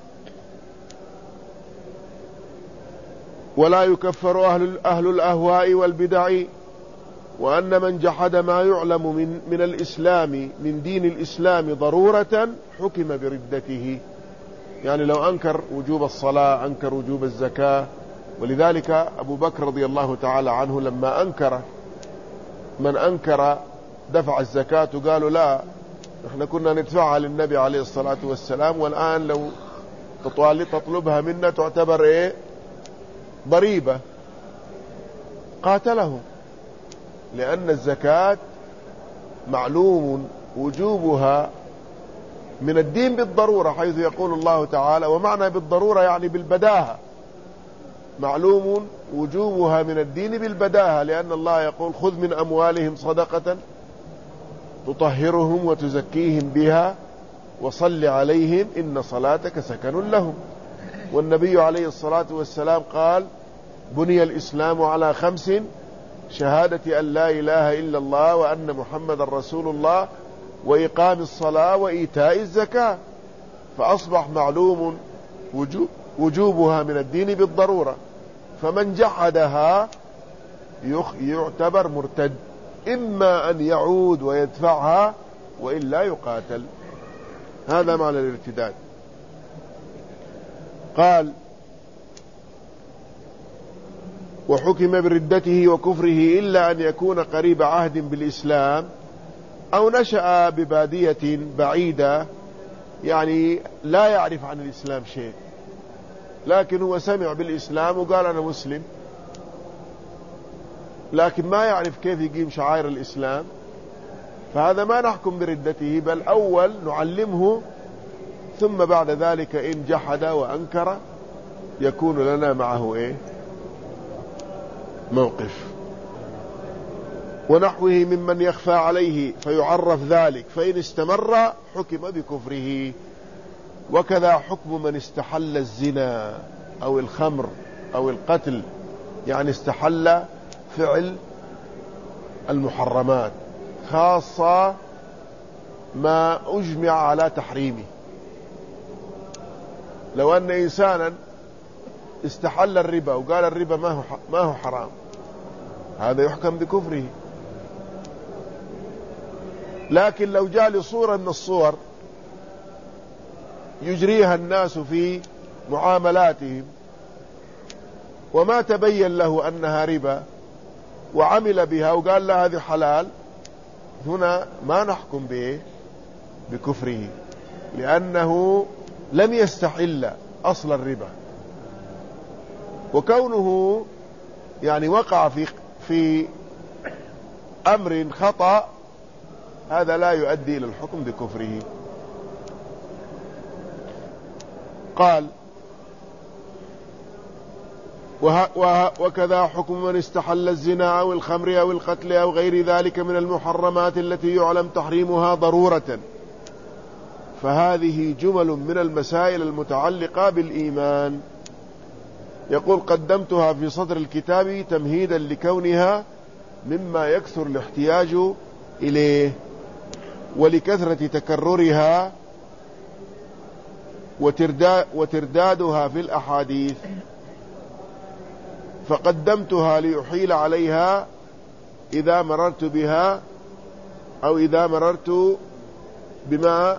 ولا يكفر أهل, أهل الأهواء والبدع، وأن من جحد ما يعلم من, من الإسلام من دين الإسلام ضرورة حكم بردته. يعني لو أنكر وجوب الصلاة، أنكر وجوب الزكاة. ولذلك أبو بكر رضي الله تعالى عنه لما أنكر من أنكر دفع الزكاة قالوا لا، نحن كنا ندفعها للنبي عليه الصلاة والسلام، والآن لو تطلبها منا تعتبر إيه ضريبة. قاتلهم، لأن الزكاة معلوم وجوبها من الدين بالضرورة، حيث يقول الله تعالى ومعنى بالضرورة يعني بالبداهة، معلوم وجوبها من الدين بالبداهة، لأن الله يقول خذ من أموالهم صدقة تطهرهم وتزكيهم بها وصل عليهم إن صلاتك سكن لهم. والنبي عليه الصلاة والسلام قال بني الإسلام على خمس: شهادة أن لا إله إلا الله وأن محمد رسول الله وإقام الصلاة وإيتاء الزكاة. فأصبح معلوم وجوب وجوبها من الدين بالضرورة، فمن جحدها يعتبر مرتد، إما أن يعود ويدفعها وإلا يقاتل. هذا معنى الارتداد. قال وحكم بردته وكفره إلا أن يكون قريب عهد بالإسلام أو نشأ ببادية بعيدة، يعني لا يعرف عن الإسلام شيء، لكن هو سمع بالإسلام وقال أنا مسلم، لكن ما يعرف كيف يقيم شعائر الإسلام، فهذا ما نحكم بردته، بل أول نعلمه، ثم بعد ذلك إن جحد وأنكر يكون لنا معه إيه موقف. ونحوه ممن يخفى عليه فيعرف ذلك، فإن استمر حكم بكفره. وكذا حكم من استحل الزنا أو الخمر أو القتل، يعني استحل فعل المحرمات، خاصة ما أجمع على تحريمه. لو أن إنسانا استحل الربا وقال الربا ما هو ما هو حرام، هذا يحكم بكفره. لكن لو جاء لصورة من الصور يجريها الناس في معاملاتهم وما تبين له أنها ربا وعمل بها وقال لا هذه حلال، هنا ما نحكم به بكفره، لأنه لم يستحل أصل الربا، وكونه يعني وقع في في أمر خطأ هذا لا يؤدي إلى الحكم بكفره. قال وه وه وكذا حكم من استحل الزنا أو الخمر أو القتل أو غير ذلك من المحرمات التي يعلم تحريمها ضرورة، فهذه جمل من المسائل المتعلقة بالإيمان. يقول قدمتها في صدر الكتاب تمهيدا لكونها مما يكثر الاحتياج إليه ولكثرة تكررها وتردادها في الأحاديث، فقدمتها ليحيل عليها إذا مررت بها أو إذا مررت بما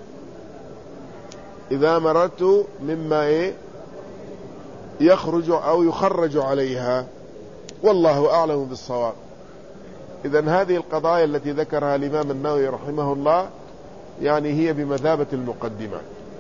إذا مررت مما إيه يخرج أو يخرج عليها، والله أعلم بالصواب. إذن هذه القضايا التي ذكرها الإمام النووي رحمه الله يعني هي بمثابة المقدمات،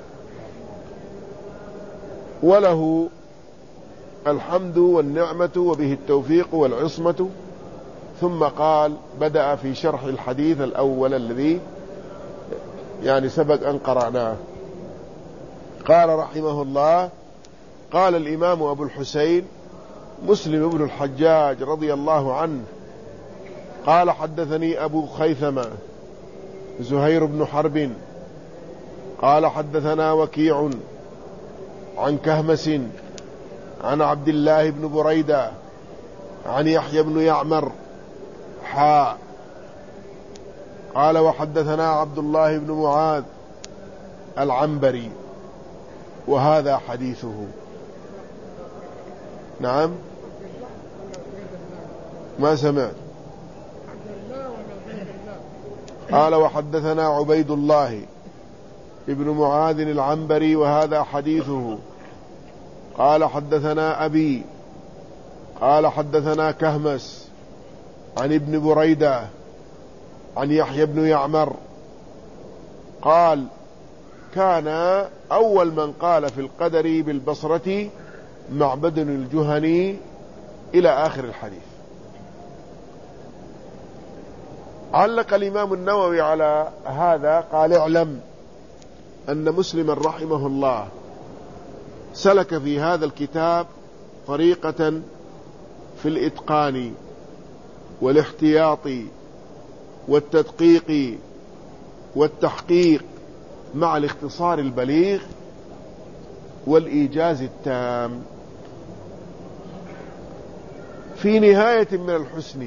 وله الحمد والنعمة وبه التوفيق والعصمة. ثم قال بدأ في شرح الحديث الأول الذي يعني سبق أن قرأناه. قال رحمه الله قال الإمام أبو الحسين مسلم بن الحجاج رضي الله عنه قال حدثني أبو خيثمة زهير بن حرب قال حدثنا وكيع عن كهمس عن عبد الله بن بريدة عن يحيى بن يعمر حاء قال وحدثنا عبد الله بن معاذ العنبري وهذا حديثه. نعم ما سمعت. قال وحدثنا عبيد الله ابن معاذ العنبري وهذا حديثه. قال حدثنا أبي قال حدثنا كهمس عن ابن بريدة عن يحيى بن يعمر قال كان أول من قال في القدر بالبصرة معبد الجهني إلى آخر الحديث. علق الإمام النووي على هذا قال اعلم أن مسلما رحمه الله سلك في هذا الكتاب طريقة في الإتقان والاحتياط والتدقيق والتحقيق مع الاختصار البليغ والإيجاز التام، في نهاية من الحسن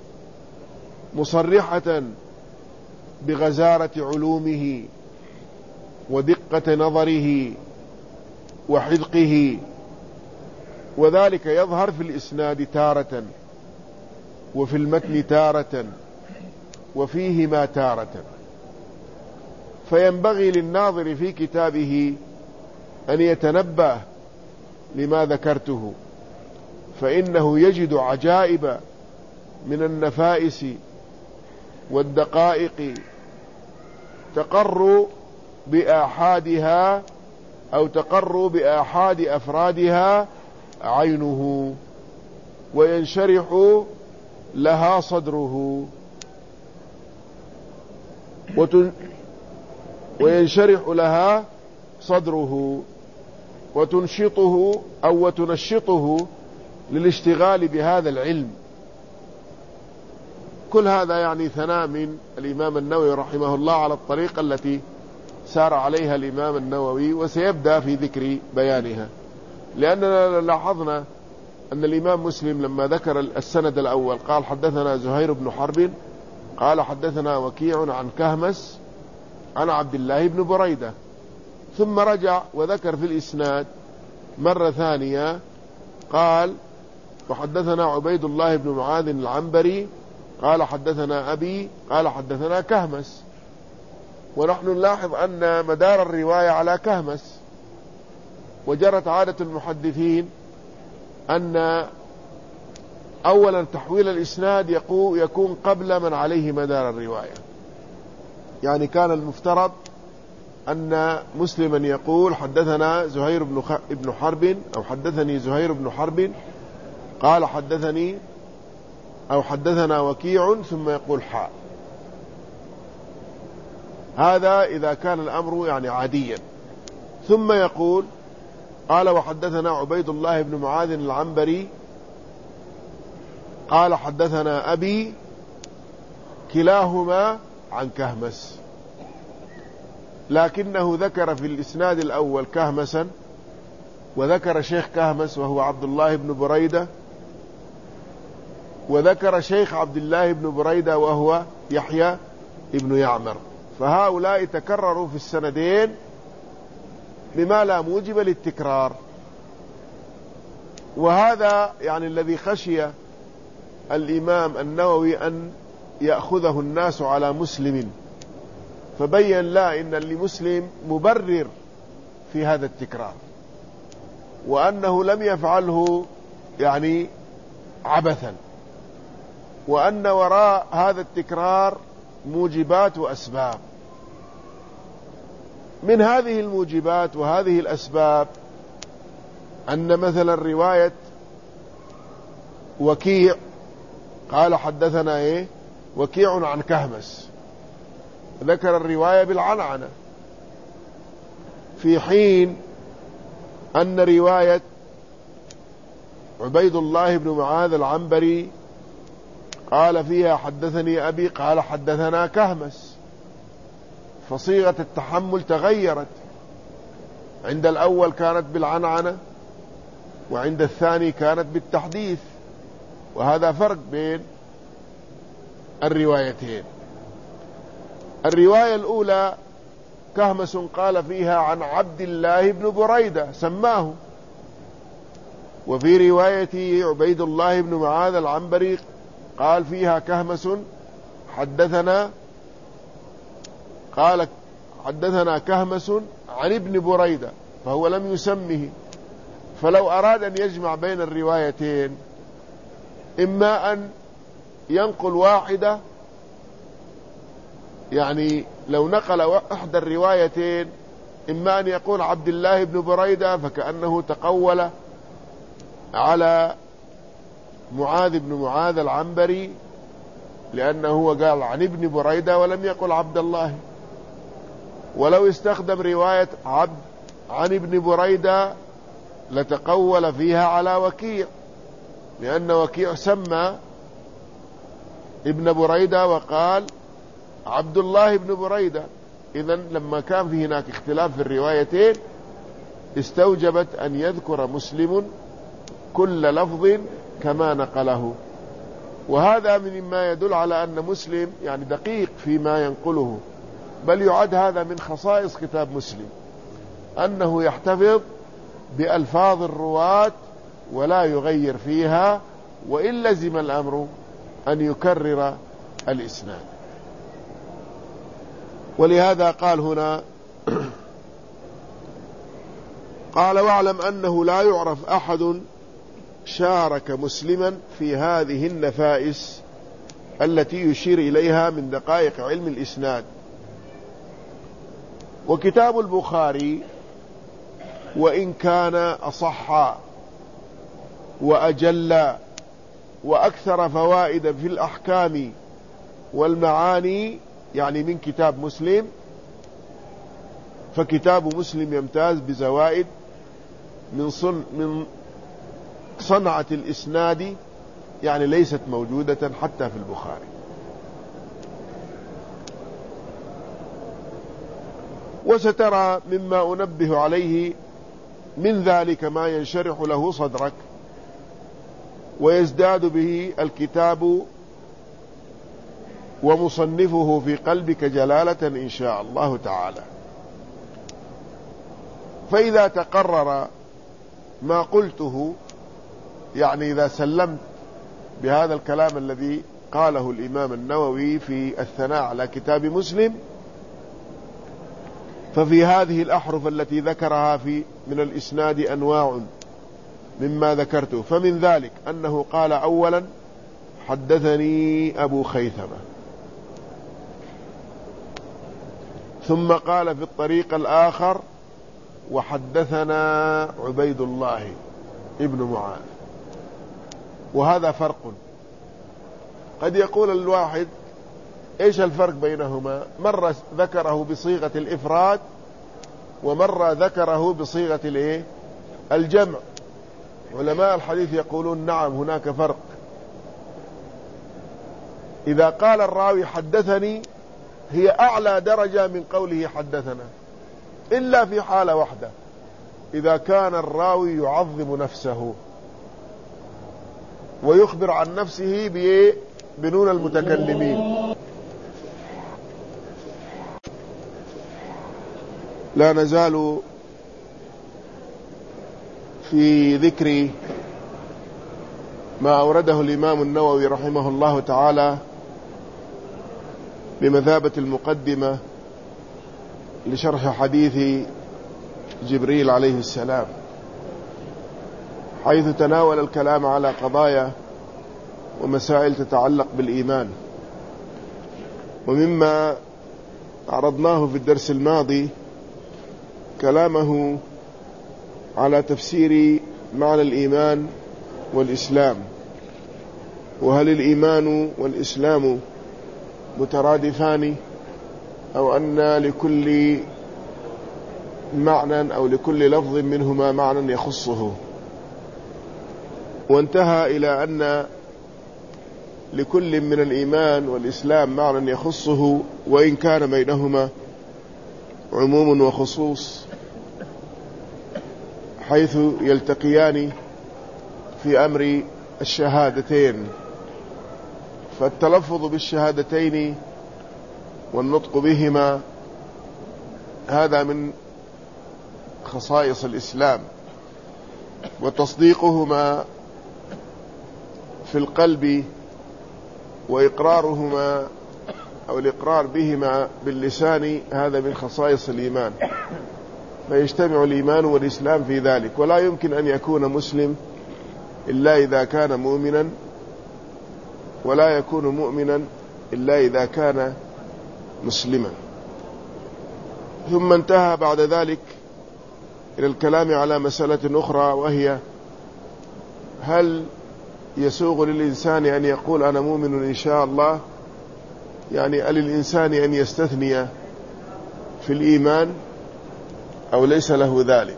مصرحة بغزارة علومه ودقة نظره وحذقه، وذلك يظهر في الإسناد تارة وفي المتن تارة وفيهما تارة. فينبغي للناظر في كتابه أن يتنبه لما ذكرته، فإنه يجد عجائب من النفائس والدقائق تقر بآحادها أو تقر بآحاد أفرادها عينه وينشرح لها صدره وتن وينشرح لها صدره وتنشطه أو وتنشطه للاشتغال بهذا العلم. كل هذا يعني ثناء من الإمام النووي رحمه الله على الطريقة التي سار عليها الإمام النووي، وسيبدأ في ذكر بيانها. لأننا لاحظنا أن الإمام مسلم لما ذكر السند الأول قال حدثنا زهير بن حرب قال حدثنا وكيع عن كهمس عن عبد الله بن بريدة، ثم رجع وذكر في الإسناد مرة ثانية قال وحدثنا عبيد الله بن معاذ العنبري قال حدثنا أبي قال حدثنا كهمس. ونحن نلاحظ أن مدار الرواية على كهمس، وجرت عادة المحدثين أن أولا تحويل الإسناد يكون قبل من عليه مدار الرواية. يعني كان المفترض أن مسلما يقول حدثنا زهير بن حرب أو حدثني زهير بن حرب قال حدثني أو حدثنا وكيع ثم يقول حاء. هذا إذا كان الأمر يعني عاديا، ثم يقول قال وحدثنا عبيد الله بن معاذ العنبري قال حدثنا أبي كلاهما عن كهمس، لكنه ذكر في الإسناد الأول كهمسا وذكر شيخ كهمس وهو عبد الله بن بريدة، وذكر شيخ عبد الله بن بريدة وهو يحيى بن يعمر، فهؤلاء تكرروا في السندين بما لا موجب للتكرار. وهذا يعني الذي خشي الإمام النووي أن يأخذه الناس على مسلم، فبين لا إن لمسلم مبرر في هذا التكرار، وأنه لم يفعله يعني عبثا، وأن وراء هذا التكرار موجبات وأسباب. من هذه الموجبات وهذه الأسباب أن مثلا رواية وكيع قال حدثنا إيه وكيع عن كهمس، ذكر الرواية بالعنعنة، في حين أن رواية عبيد الله بن معاذ العنبري قال فيها حدثني أبي قال حدثنا كهمس، فصيغة التحمل تغيرت، عند الأول كانت بالعنعنة وعند الثاني كانت بالتحديث، وهذا فرق بين الروايتين. الرواية الأولى كهمس قال فيها عن عبد الله بن بريدة سماه، وفي رواية عبيد الله بن معاذ العنبري قال فيها كهمس حدثنا قال حدثنا كهمس عن ابن بريدة، فهو لم يسمه. فلو أراد أن يجمع بين الروايتين إما أن ينقل واحدة، يعني لو نقل إحدى الروايتين إما أن يقول عبد الله بن بريدة فكأنه تقول على معاذ بن معاذ العنبري، لأنه هو قال عن ابن بريدة ولم يقل عبد الله. ولو استخدم رواية عبد عن ابن بريدة لتقول فيها على وكيع، لأن وكيع سمى ابن بريدة وقال عبد الله بن بريدة. إذن لما كان في هناك اختلاف في الروايتين استوجبت أن يذكر مسلم كل لفظ كما نقله. وهذا مما يدل على أن مسلم يعني دقيق فيما ينقله، بل يعد هذا من خصائص كتاب مسلم أنه يحتفظ بألفاظ الرواة ولا يغير فيها، وإن لزم الأمر أن يكرر الإسناد. ولهذا قال هنا قال واعلم أنه لا يعرف أحد شارك مسلما في هذه النفائس التي يشير إليها من دقائق علم الإسناد. وكتاب البخاري وإن كان أصح وأجل وأكثر فوائد في الأحكام والمعاني يعني من كتاب مسلم، فكتاب مسلم يمتاز بزوائد من صن من صنعة الإسناد، يعني ليست موجودة حتى في البخاري. وسترى مما أنبه عليه من ذلك ما ينشرح له صدرك ويزداد به الكتاب ومصنفه في قلبك جلالة إن شاء الله تعالى. فإذا تقرر ما قلته، يعني إذا سلمت بهذا الكلام الذي قاله الإمام النووي في الثناء على كتاب مسلم، ففي هذه الأحرف التي ذكرها في من الإسناد أنواع مما ذكرته. فمن ذلك أنه قال أولا: حدثني أبو خيثمة، ثم قال في الطريق الآخر: وحدثنا عبيد الله ابن معاذ. وهذا فرق. قد يقول الواحد: ايش الفرق بينهما؟ مرة ذكره بصيغة الإفراد، ومرة ذكره بصيغة الايه الجمع. علماء الحديث يقولون: نعم، هناك فرق. إذا قال الراوي حدثني هي أعلى درجة من قوله حدثنا، إلا في حالة واحدة: إذا كان الراوي يعظم نفسه ويخبر عن نفسه بنون المتكلمين. لا نزال في ذكر ما أورده الإمام النووي رحمه الله تعالى بمثابة المقدمة لشرح حديث جبريل عليه السلام، حيث تناول الكلام على قضايا ومسائل تتعلق بالإيمان. ومما عرضناه في الدرس الماضي كلامه على تفسير معنى الإيمان والإسلام، وهل الإيمان والإسلام مترادفان، أو أن لكل معنى أو لكل لفظ منهما معنى يخصه. وانتهى إلى أن لكل من الإيمان والإسلام معنى يخصه، وإن كان بينهما عموم وخصوص، حيث يلتقيان في أمر الشهادتين. فالتلفظ بالشهادتين والنطق بهما هذا من خصائص الإسلام، وتصديقهما في القلب وإقرارهما أو الإقرار بهما باللسان هذا من خصائص الإيمان. فيجتمع الإيمان والإسلام في ذلك. ولا يمكن أن يكون مسلم إلا إذا كان مؤمنا، ولا يكون مؤمنا إلا إذا كان مسلما. ثم انتهى بعد ذلك إلى الكلام على مسألة أخرى، وهي: هل يسوغ للإنسان أن يقول أنا مؤمن إن شاء الله؟ يعني هل للإنسان أن يستثني في الإيمان أو ليس له ذلك؟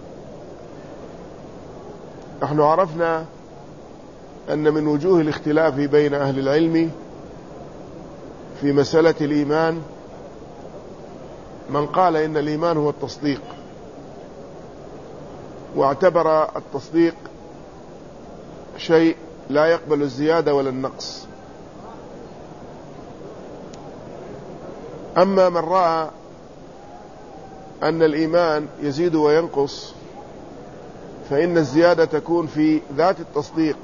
نحن عرفنا أن من وجوه الاختلاف بين أهل العلم في مسألة الإيمان من قال إن الإيمان هو التصديق، واعتبر التصديق شيء لا يقبل الزيادة ولا النقص. أما من رأى أن الإيمان يزيد وينقص، فإن الزيادة تكون في ذات التصديق،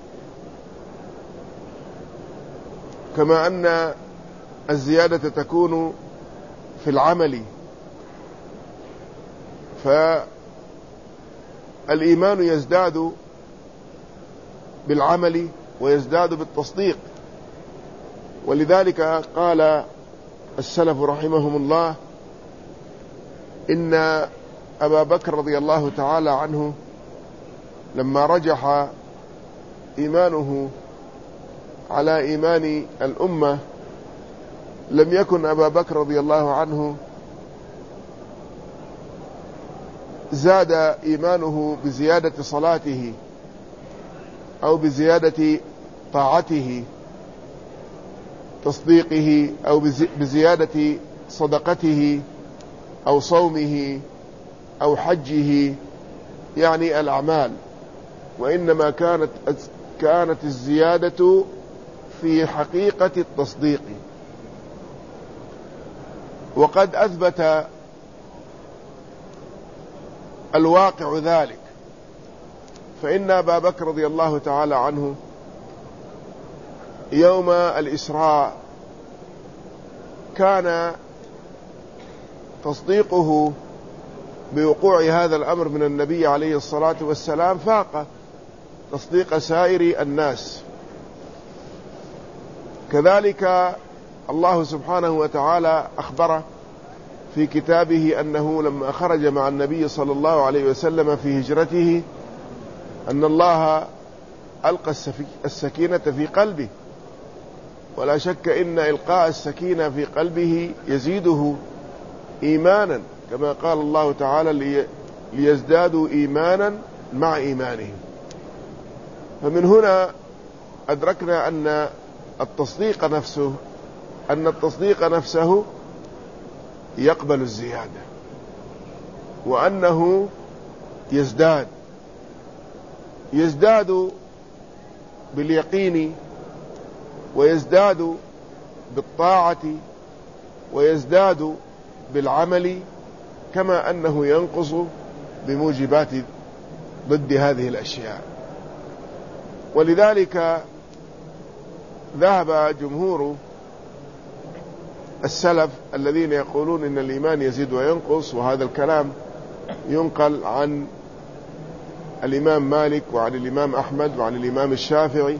كما أن الزيادة تكون في العمل. فالإيمان يزداد بالعمل ويزداد بالتصديق. ولذلك قال السلف رحمهم الله إن أبا بكر رضي الله تعالى عنه لما رجح إيمانه على إيمان الأمة، لم يكن أبا بكر رضي الله عنه زاد إيمانه بزيادة صلاته أو بزيادة طاعته تصديقه، أو بزيادة صدقته أو صومه أو حجه يعني الأعمال، وإنما كانت كانت الزيادة في حقيقة التصديق. وقد أثبت الواقع ذلك، فإن أبا بكر رضي الله تعالى عنه يوم الإسراء كان تصديقه بوقوع هذا الأمر من النبي عليه الصلاة والسلام فاق تصديق سائر الناس. كذلك الله سبحانه وتعالى أخبر في كتابه أنه لما خرج مع النبي صلى الله عليه وسلم في هجرته أن الله ألقى السكينة في قلبه، ولا شك إن إلقاء السكينة في قلبه يزيده إيمانا، كما قال الله تعالى ليزدادوا إيمانا مع إيمانهم. فمن هنا أدركنا أن التصديق نفسه أن التصديق نفسه يقبل الزيادة، وأنه يزداد يزداد باليقين، ويزداد بالطاعة، ويزداد بالعمل، كما أنه ينقص بموجبات ضد هذه الأشياء. ولذلك ذهب جمهور السلف الذين يقولون إن الإيمان يزيد وينقص، وهذا الكلام ينقل عن الإمام مالك وعن الإمام أحمد وعن الإمام الشافعي،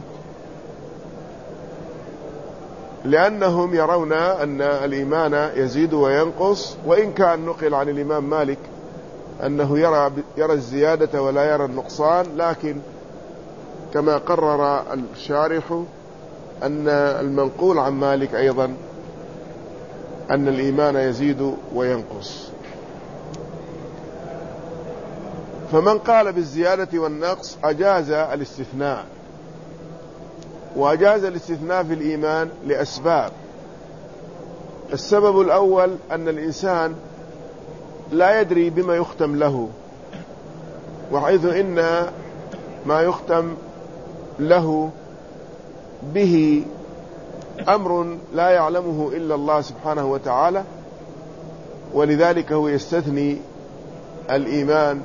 لأنهم يرون أن الإيمان يزيد وينقص، وإن كان نقل عن الإمام مالك أنه يرى, يرى الزيادة ولا يرى النقصان، لكن كما قرر الشارح أن المنقول عن مالك أيضا أن الإيمان يزيد وينقص. فمن قال بالزيادة والنقص أجاز الاستثناء، وأجاز الاستثناء في الإيمان لأسباب. السبب الأول أن الإنسان لا يدري بما يختم له، وحيث إن ما يختم له به أمر لا يعلمه إلا الله سبحانه وتعالى، ولذلك هو يستثني الإيمان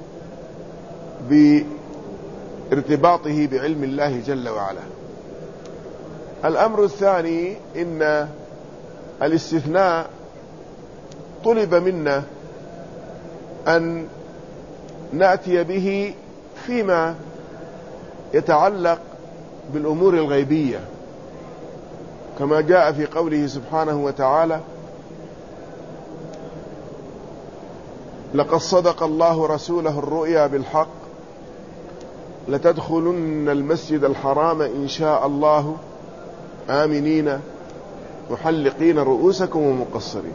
بارتباطه بعلم الله جل وعلا. الأمر الثاني إن الاستثناء طلب منا أن نأتي به فيما يتعلق بالأمور الغيبية، كما جاء في قوله سبحانه وتعالى: لقد صدق الله رسوله الرؤيا بالحق لتدخلن المسجد الحرام إن شاء الله آمنين محلقين رؤوسكم ومقصرين.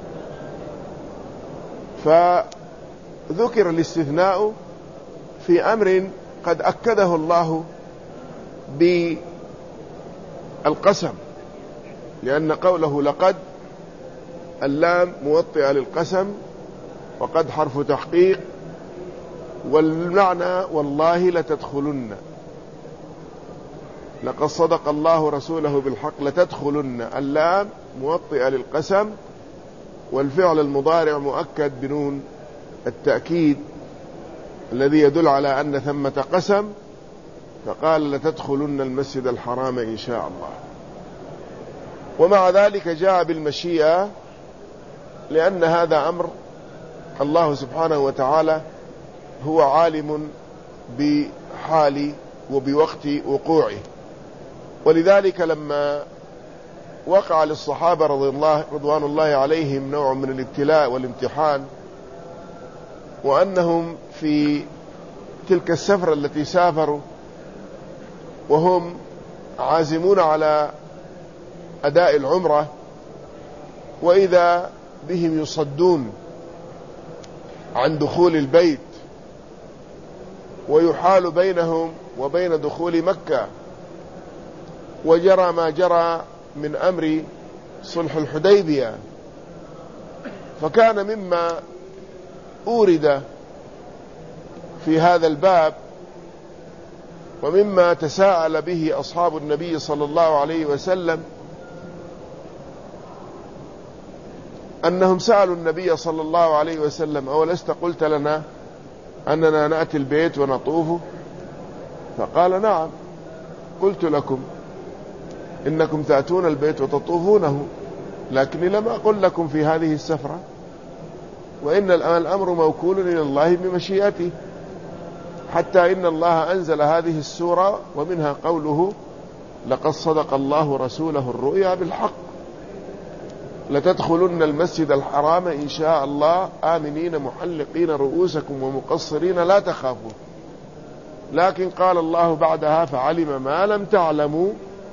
فذكر الاستثناء في أمر قد أكده الله بالقسم، لأن قوله لقد اللام موطئة للقسم، وقد حرف تحقيق، والمعنى والله لتدخلن. لقد صدق الله رسوله بالحق لتدخلن، اللام موطئة للقسم، والفعل المضارع مؤكد بنون التأكيد الذي يدل على أن ثمة قسم، فقال لتدخلن المسجد الحرام إن شاء الله. ومع ذلك جاء بالمشيئة، لأن هذا أمر الله سبحانه وتعالى هو عالم بحال وبوقت وقوعه. ولذلك لما وقع للصحابة رضي الله رضوان الله عليهم نوع من الابتلاء والامتحان، وأنهم في تلك السفرة التي سافروا وهم عازمون على أداء العمرة، وإذا بهم يصدون عن دخول البيت، ويحال بينهم وبين دخول مكة، وجرى ما جرى من أمر صلح الحديبية. فكان مما أورد في هذا الباب، ومما تساءل به أصحاب النبي صلى الله عليه وسلم أنهم سألوا النبي صلى الله عليه وسلم: أولست قلت لنا أننا نأتي البيت ونطوفه؟ فقال: نعم، قلت لكم إنكم تأتون البيت وتطوفونه، لكني لم أقل لكم في هذه السفرة، وإن الأمر موكول إلى الله بمشيئته، حتى إن الله أنزل هذه السورة ومنها قوله: لقد صدق الله رسوله الرؤيا بالحق لتدخلن المسجد الحرام إن شاء الله آمنين محلقين رؤوسكم ومقصرين لا تخافون. لكن قال الله بعدها: فعلم ما لم تعلموا،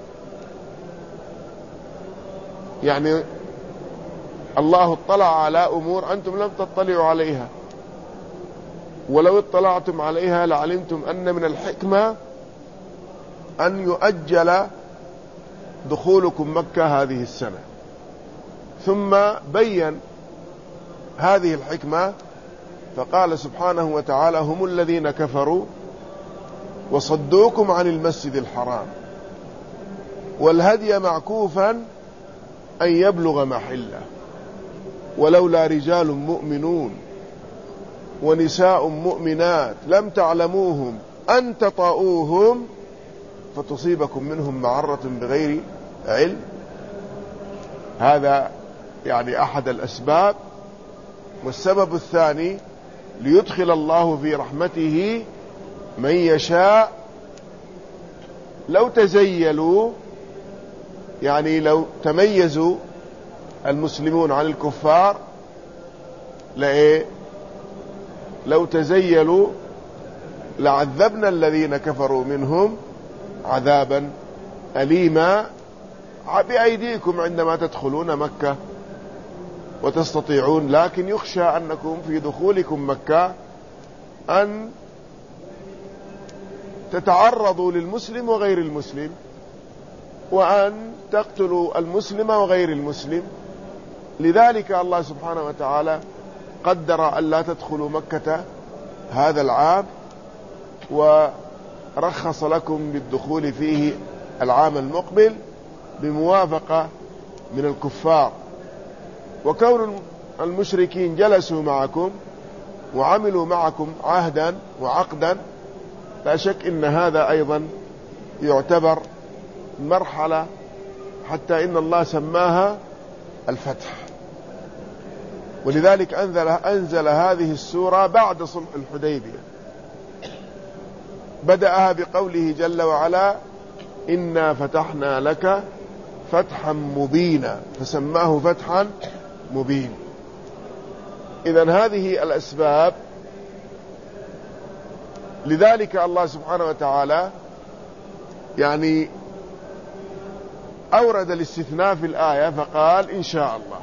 يعني الله اطلع على أمور أنتم لم تطلعوا عليها، ولو اطلعتم عليها لعلمتم أن من الحكمة أن يؤجل دخولكم مكة هذه السنة. ثم بين هذه الحكمة فقال سبحانه وتعالى: هم الذين كفروا وصدوكم عن المسجد الحرام والهدي معكوفا أن يبلغ محله ولولا رجال مؤمنون ونساء مؤمنات لم تعلموهم أن تطؤوهم فتصيبكم منهم معرة بغير علم. هذا يعني أحد الأسباب. والسبب الثاني: ليدخل الله في رحمته من يشاء. لو تزيلوا، يعني لو تميزوا المسلمون عن الكفار، لإيه؟ لو تزيلوا لعذبنا الذين كفروا منهم عذابا أليما بأيديكم عندما تدخلون مكة وتستطيعون، لكن يخشى أنكم في دخولكم مكة أن تتعرضوا للمسلم وغير المسلم، وأن تقتلوا المسلم وغير المسلم. لذلك الله سبحانه وتعالى قدر أن لا تدخلوا مكة هذا العام، ورخص لكم بالدخول فيه العام المقبل بموافقة من الكفار. وكون المشركين جلسوا معكم وعملوا معكم عهدا وعقدا، لا شك إن هذا أيضا يعتبر مرحلة، حتى إن الله سماها الفتح. ولذلك أنزل, أنزل هذه السورة بعد صلح الحديبية، بدأها بقوله جل وعلا: إنا فتحنا لك فتحا مبينا، فسماه فتحا مبين. إذن هذه الأسباب. لذلك الله سبحانه وتعالى يعني أورد الاستثناء في الآية فقال: إن شاء الله.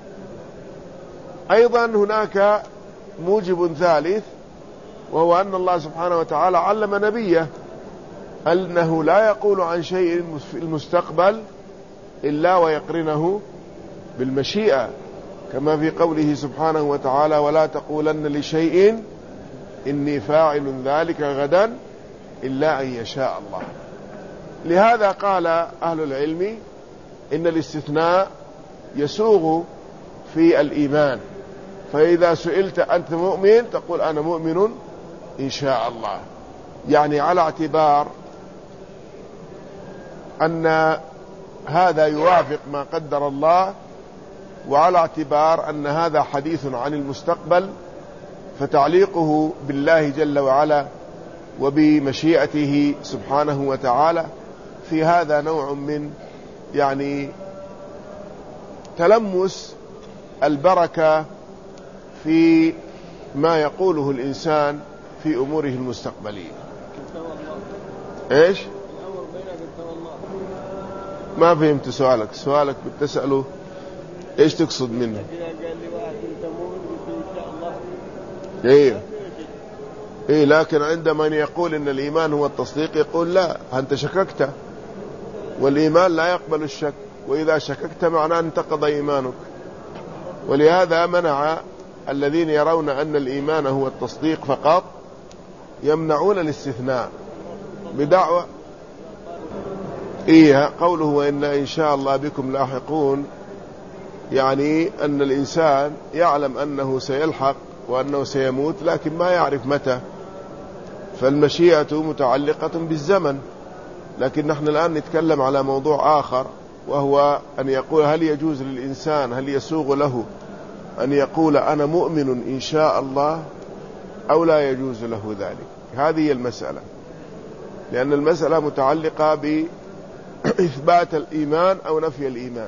أيضا هناك موجب ثالث، وهو أن الله سبحانه وتعالى علم نبيه أنه لا يقول عن شيء في المستقبل إلا ويقرنه بالمشيئة، كما في قوله سبحانه وتعالى: ولا تقولن لشيء إني فاعل ذلك غدا إلا أن يشاء الله. لهذا قال أهل العلم إن الاستثناء يسوغ في الإيمان، فإذا سئلت أنت مؤمن تقول أنا مؤمن إن شاء الله، يعني على اعتبار أن هذا يوافق ما قدر الله، وعلى اعتبار أن هذا حديث عن المستقبل، فتعليقه بالله جل وعلا وبمشيئته سبحانه وتعالى في هذا نوع من يعني تلمس البركة في ما يقوله الإنسان في أموره المستقبلية. إيش؟ ما فهمت سؤالك. سؤالك بتسأله إيش تقصد منه؟ إيه إيه لكن عندما يقول إن الإيمان هو التصديق يقول لا، أنت شككت، والإيمان لا يقبل الشك، وإذا شككت معناه انتقض إيمانك. ولهذا منع الذين يرون أن الإيمان هو التصديق فقط يمنعون الاستثناء بدعوى إيه قوله وإن إن شاء الله بكم لاحقون، يعني أن الإنسان يعلم أنه سيلحق وأنه سيموت لكن ما يعرف متى، فالمشيئة متعلقة بالزمن. لكن نحن الآن نتكلم على موضوع آخر، وهو أن يقول هل يجوز للإنسان، هل يسوغ له أن يقول أنا مؤمن إن شاء الله أو لا يجوز له ذلك. هذه المسألة، لأن المسألة متعلقة بإثبات الإيمان أو نفي الإيمان.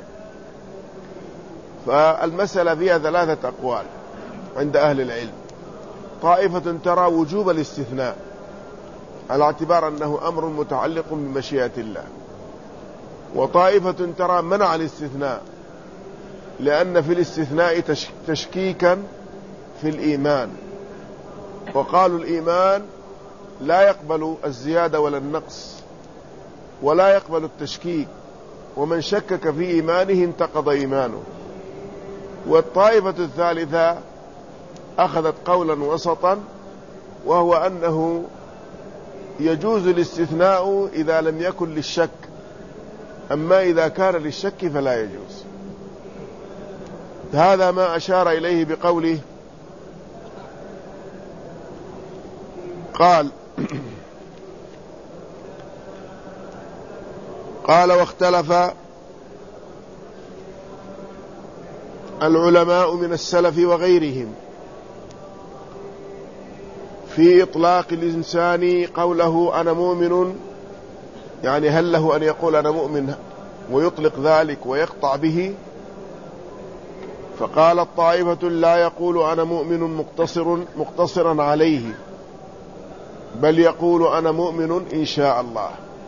فالمسألة فيها ثلاثة أقوال عند أهل العلم. طائفة ترى وجوب الاستثناء على اعتبار أنه أمر متعلق بمشيئة الله، وطائفة ترى منع الاستثناء لأن في الاستثناء تشكيكا في الإيمان، وقالوا الإيمان لا يقبل الزيادة ولا النقص ولا يقبل التشكيك، ومن شكك في إيمانه انتقض إيمانه. والطائفة الثالثة أخذت قولا وسطا، وهو أنه يجوز الاستثناء إذا لم يكن للشك، أما إذا كان للشك فلا يجوز. هذا ما أشار إليه بقوله قال قال واختلف العلماء من السلف وغيرهم في إطلاق الإنسان قوله أنا مؤمن، يعني هل له أن يقول أنا مؤمن ويطلق ذلك ويقطع به؟ فقال الطائفة لا يقول أنا مؤمن مقتصر مقتصرا عليه، بل يقول أنا مؤمن إن شاء الله.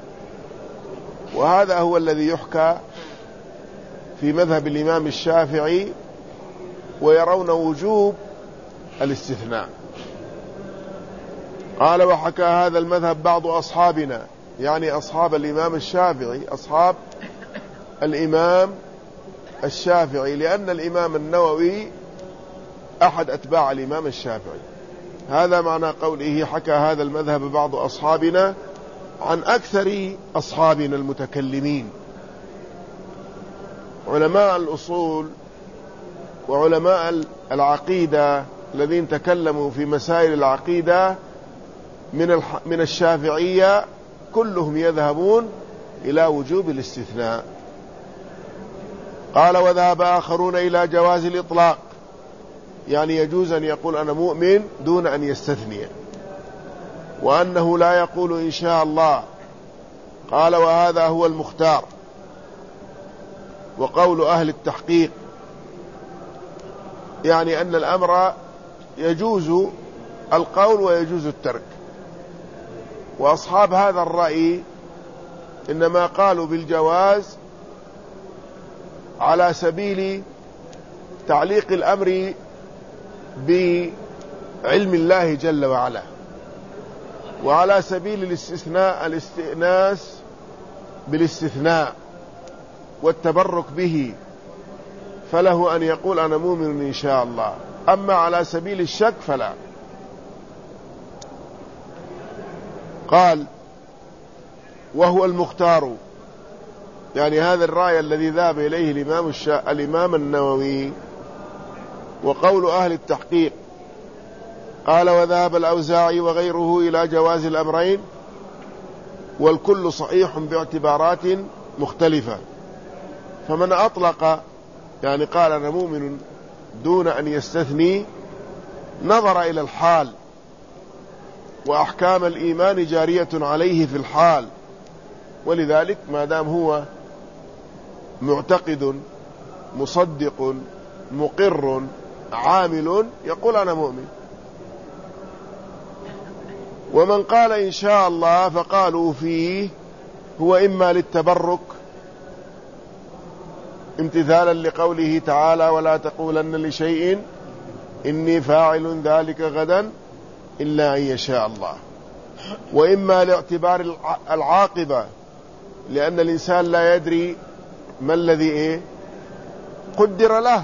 وهذا هو الذي يحكى في مذهب الإمام الشافعي، ويرون وجوب الاستثناء. قال وحكى هذا المذهب بعض أصحابنا، يعني أصحاب الإمام الشافعي، أصحاب الإمام الشافعي، لأن الإمام النووي أحد أتباع الإمام الشافعي. هذا معنى قوله حكى هذا المذهب بعض أصحابنا عن أكثر أصحابنا المتكلمين. علماء الأصول وعلماء العقيدة الذين تكلموا في مسائل العقيدة من من الشافعية كلهم يذهبون إلى وجوب الاستثناء. قال وذهب آخرون إلى جواز الإطلاق، يعني يجوز أن يقول أنا مؤمن دون أن يستثني، وأنه لا يقول إن شاء الله. قال وهذا هو المختار وقول أهل التحقيق، يعني أن الأمر يجوز القول ويجوز الترك. وأصحاب هذا الرأي إنما قالوا بالجواز على سبيل تعليق الأمر بعلم الله جل وعلا، وعلى سبيل الاستثناء الاستئناس بالاستثناء والتبرك به، فله أن يقول أنا مؤمن إن شاء الله. أما على سبيل الشك فلا. قال وهو المختار، يعني هذا الرأي الذي ذهب إليه الإمام, الشا... الإمام النووي وقول أهل التحقيق. قال وذهب الأوزاعي وغيره إلى جواز الأمرين، والكل صحيح باعتبارات مختلفة. فمن أطلق يعني قال أنا مؤمن دون أن يستثني نظر إلى الحال، وأحكام الإيمان جارية عليه في الحال، ولذلك ما دام هو معتقد مصدق مقر عامل يقول أنا مؤمن. ومن قال إن شاء الله فقالوا فيه هو إما للتبرك امتثالا لقوله تعالى ولا تقولن لشيء إني فاعل ذلك غدا إلا أن يشاء الله، وإما لاعتبار العاقبة، لأن الإنسان لا يدري ما الذي إيه قدر له.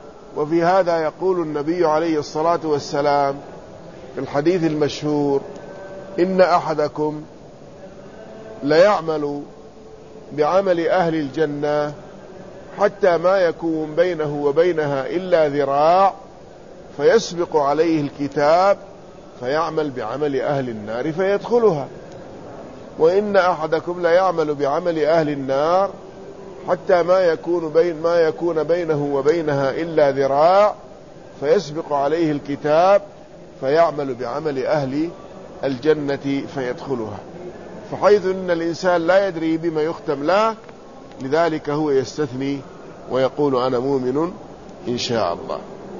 وفي هذا يقول النبي عليه الصلاة والسلام في الحديث المشهور إن أحدكم ليعمل بعمل أهل الجنة حتى ما يكون بينه وبينها إلا ذراع فيسبق عليه الكتاب فيعمل بعمل أهل النار فيدخلها، وإن أحدكم ليعمل بعمل أهل النار حتى ما يكون بين ما يكون بينه وبينها إلا ذراع فيسبق عليه الكتاب فيعمل بعمل أهل الجنة فيدخلها. فحيث أن الإنسان لا يدري بما يختم له، لذلك هو يستثني ويقول أنا مؤمن إن شاء الله.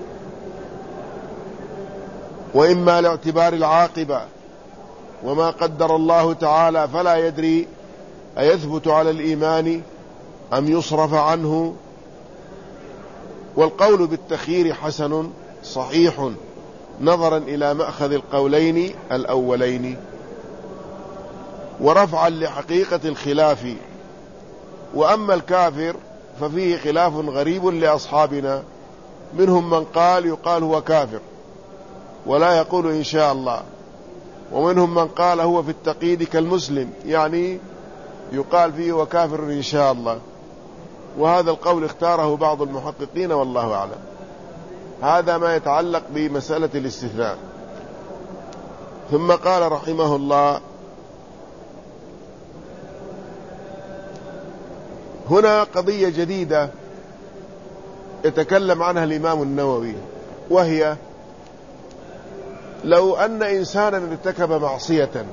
وإما لاعتبار العاقبة وما قدر الله تعالى فلا يدري أيثبت على الإيمان أم يصرف عنه. والقول بالتخيير حسن صحيح نظرا إلى مأخذ القولين الأولين، ورفعا لحقيقة الخلاف. وأما الكافر ففيه خلاف غريب لأصحابنا، منهم من قال يقال هو كافر ولا يقول إن شاء الله، ومنهم من قال هو في التقييد كالمسلم، يعني يقال فيه وكافر إن شاء الله. وهذا القول اختاره بعض المحققين والله أعلم. هذا ما يتعلق بمسألة الاستثناء. ثم قال رحمه الله: هنا قضية جديدة يتكلم عنها الإمام النووي، وهي لو أن إنسانا ارتكب معصية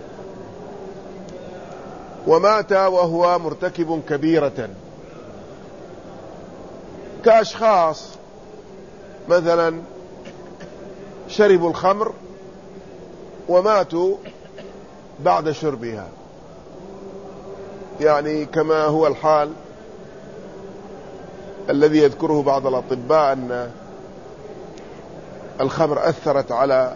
ومات وهو مرتكب كبيرة، كأشخاص مثلا شربوا الخمر وماتوا بعد شربها، يعني كما هو الحال الذي يذكره بعض الأطباء أن الخمر أثرت على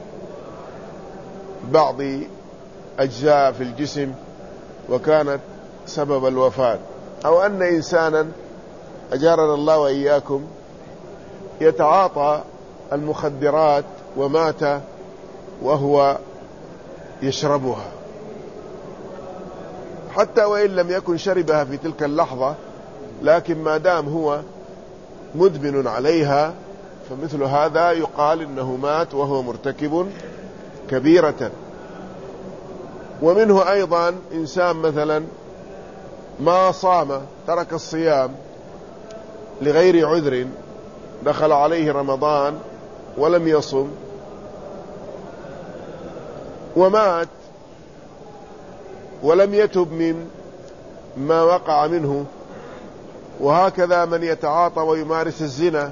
بعض أجزاء في الجسم وكانت سبب الوفاة، أو أن إنسانا أجارنا الله وإياكم يتعاطى المخدرات ومات وهو يشربها، حتى وإن لم يكن شربها في تلك اللحظة، لكن ما دام هو مدمن عليها فمثل هذا يقال إنه مات وهو مرتكب كبيرة. ومنه أيضا إنسان مثلا ما صام، ترك الصيام لغير عذر، دخل عليه رمضان ولم يصم ومات ولم يتب من ما وقع منه. وهكذا من يتعاطى ويمارس الزنا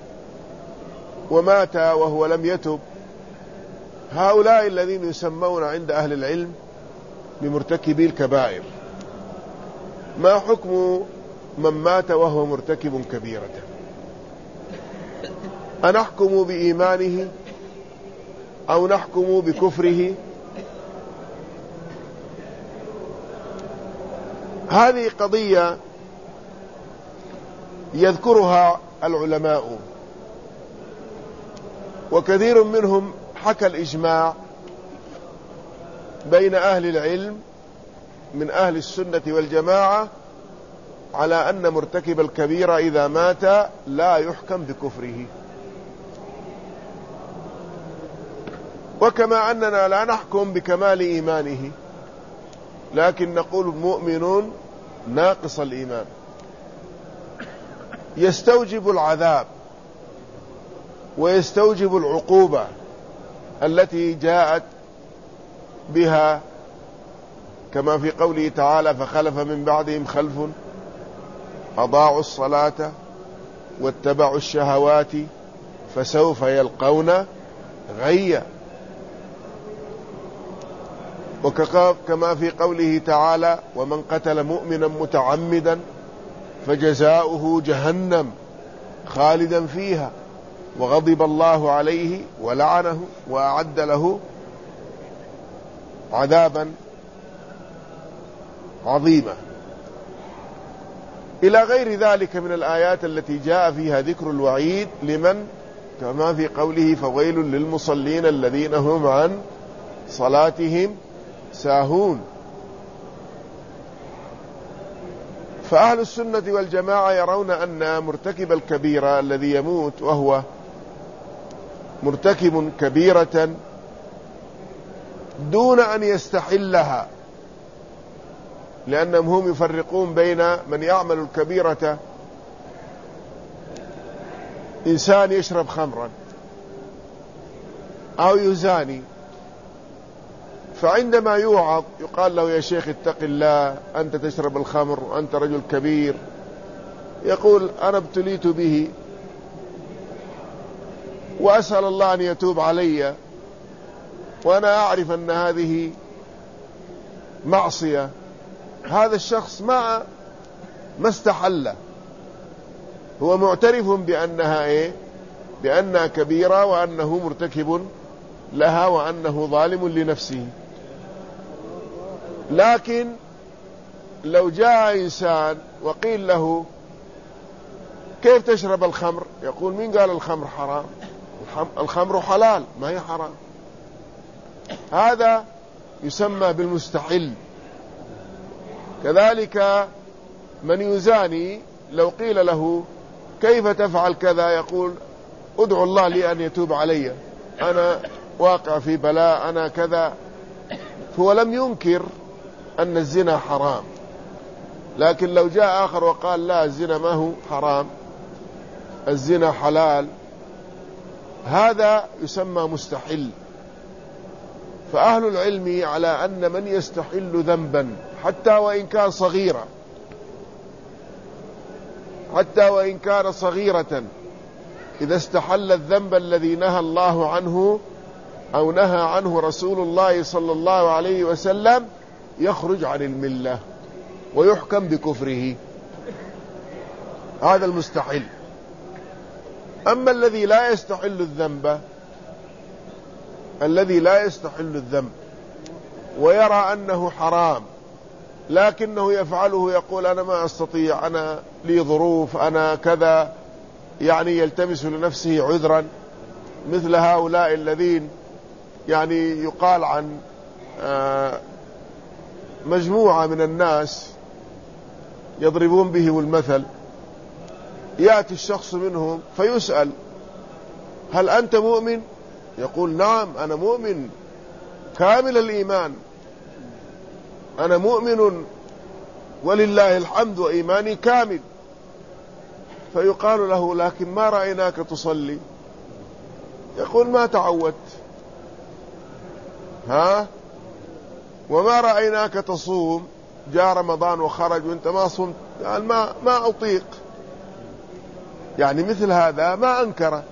ومات وهو لم يتب، هؤلاء الذين يسمون عند أهل العلم بمرتكبي الكبائر. ما حكم من مات وهو مرتكب كبيرة؟ أنحكم بإيمانه أو نحكم بكفره؟ هذه قضية يذكرها العلماء، وكثير منهم حكى الإجماع بين أهل العلم من أهل السنة والجماعة على أن مرتكب الكبيرة إذا مات لا يحكم بكفره، وكما أننا لا نحكم بكمال إيمانه، لكن نقول مؤمن ناقص الإيمان يستوجب العذاب ويستوجب العقوبة التي جاءت بها، كما في قوله تعالى: فخلف من بعدهم خلف أضاعوا الصلاة واتبعوا الشهوات فسوف يلقون غيا. وكما في قوله تعالى: ومن قتل مؤمنا متعمدا فجزاؤه جهنم خالدا فيها وغضب الله عليه ولعنه وأعد له عذابا عظيما، إلى غير ذلك من الآيات التي جاء فيها ذكر الوعيد لمن، كما في قوله: فويل للمصلين الذين هم عن صلاتهم ساهون. فأهل السنة والجماعة يرون أن مرتكب الكبيرة الذي يموت وهو مرتكب كبيرة دون أن يستحلها، لأنهم هم يفرقون بين من يعمل الكبيرة، إنسان يشرب خمرا أو يزاني، فعندما يوعظ يقال له يا شيخ اتق الله، أنت تشرب الخمر وأنت رجل كبير، يقول أنا ابتليت به وأسأل الله أن يتوب علي، وأنا أعرف أن هذه معصية. هذا الشخص ما ما استحل، هو معترف بأنها إيه؟ بأنها كبيرة وأنه مرتكب لها وأنه ظالم لنفسه. لكن لو جاء إنسان وقيل له كيف تشرب الخمر؟ يقول مين قال الخمر حرام؟ الخمر حلال ما هي حرام. هذا يسمى بالمستحل. كذلك من يزاني لو قيل له كيف تفعل كذا يقول ادعو الله لي أن يتوب علي، أنا واقع في بلاء، أنا كذا. فهو لم ينكر أن الزنا حرام، لكن لو جاء آخر وقال لا الزنا ما هو حرام، الزنا حلال، هذا يسمى مستحل. فأهل العلم على أن من يستحل ذنبا حتى وإن كان صغيرا، حتى وإن كان صغيرة، إذا استحل الذنب الذي نهى الله عنه أو نهى عنه رسول الله صلى الله عليه وسلم، يخرج عن الملة ويحكم بكفره. هذا المستحل. أما الذي لا يستحل الذنب، الذي لا يستحل الذنب ويرى أنه حرام لكنه يفعله، يقول أنا ما أستطيع، أنا لي ظروف، أنا كذا، يعني يلتمس لنفسه عذرا، مثل هؤلاء الذين يعني يقال عن مجموعة من الناس يضربون به المثل، يأتي الشخص منهم فيسأل هل أنت مؤمن؟ يقول نعم أنا مؤمن كامل الإيمان، أنا مؤمن ولله الحمد وإيماني كامل. فيقال له لكن ما رأيناك تصلي، يقول ما تعودت، ها، وما رأيناك تصوم، جاء رمضان وخرج وانت ما صمت، قال ما ما أطيق. يعني مثل هذا ما أنكر،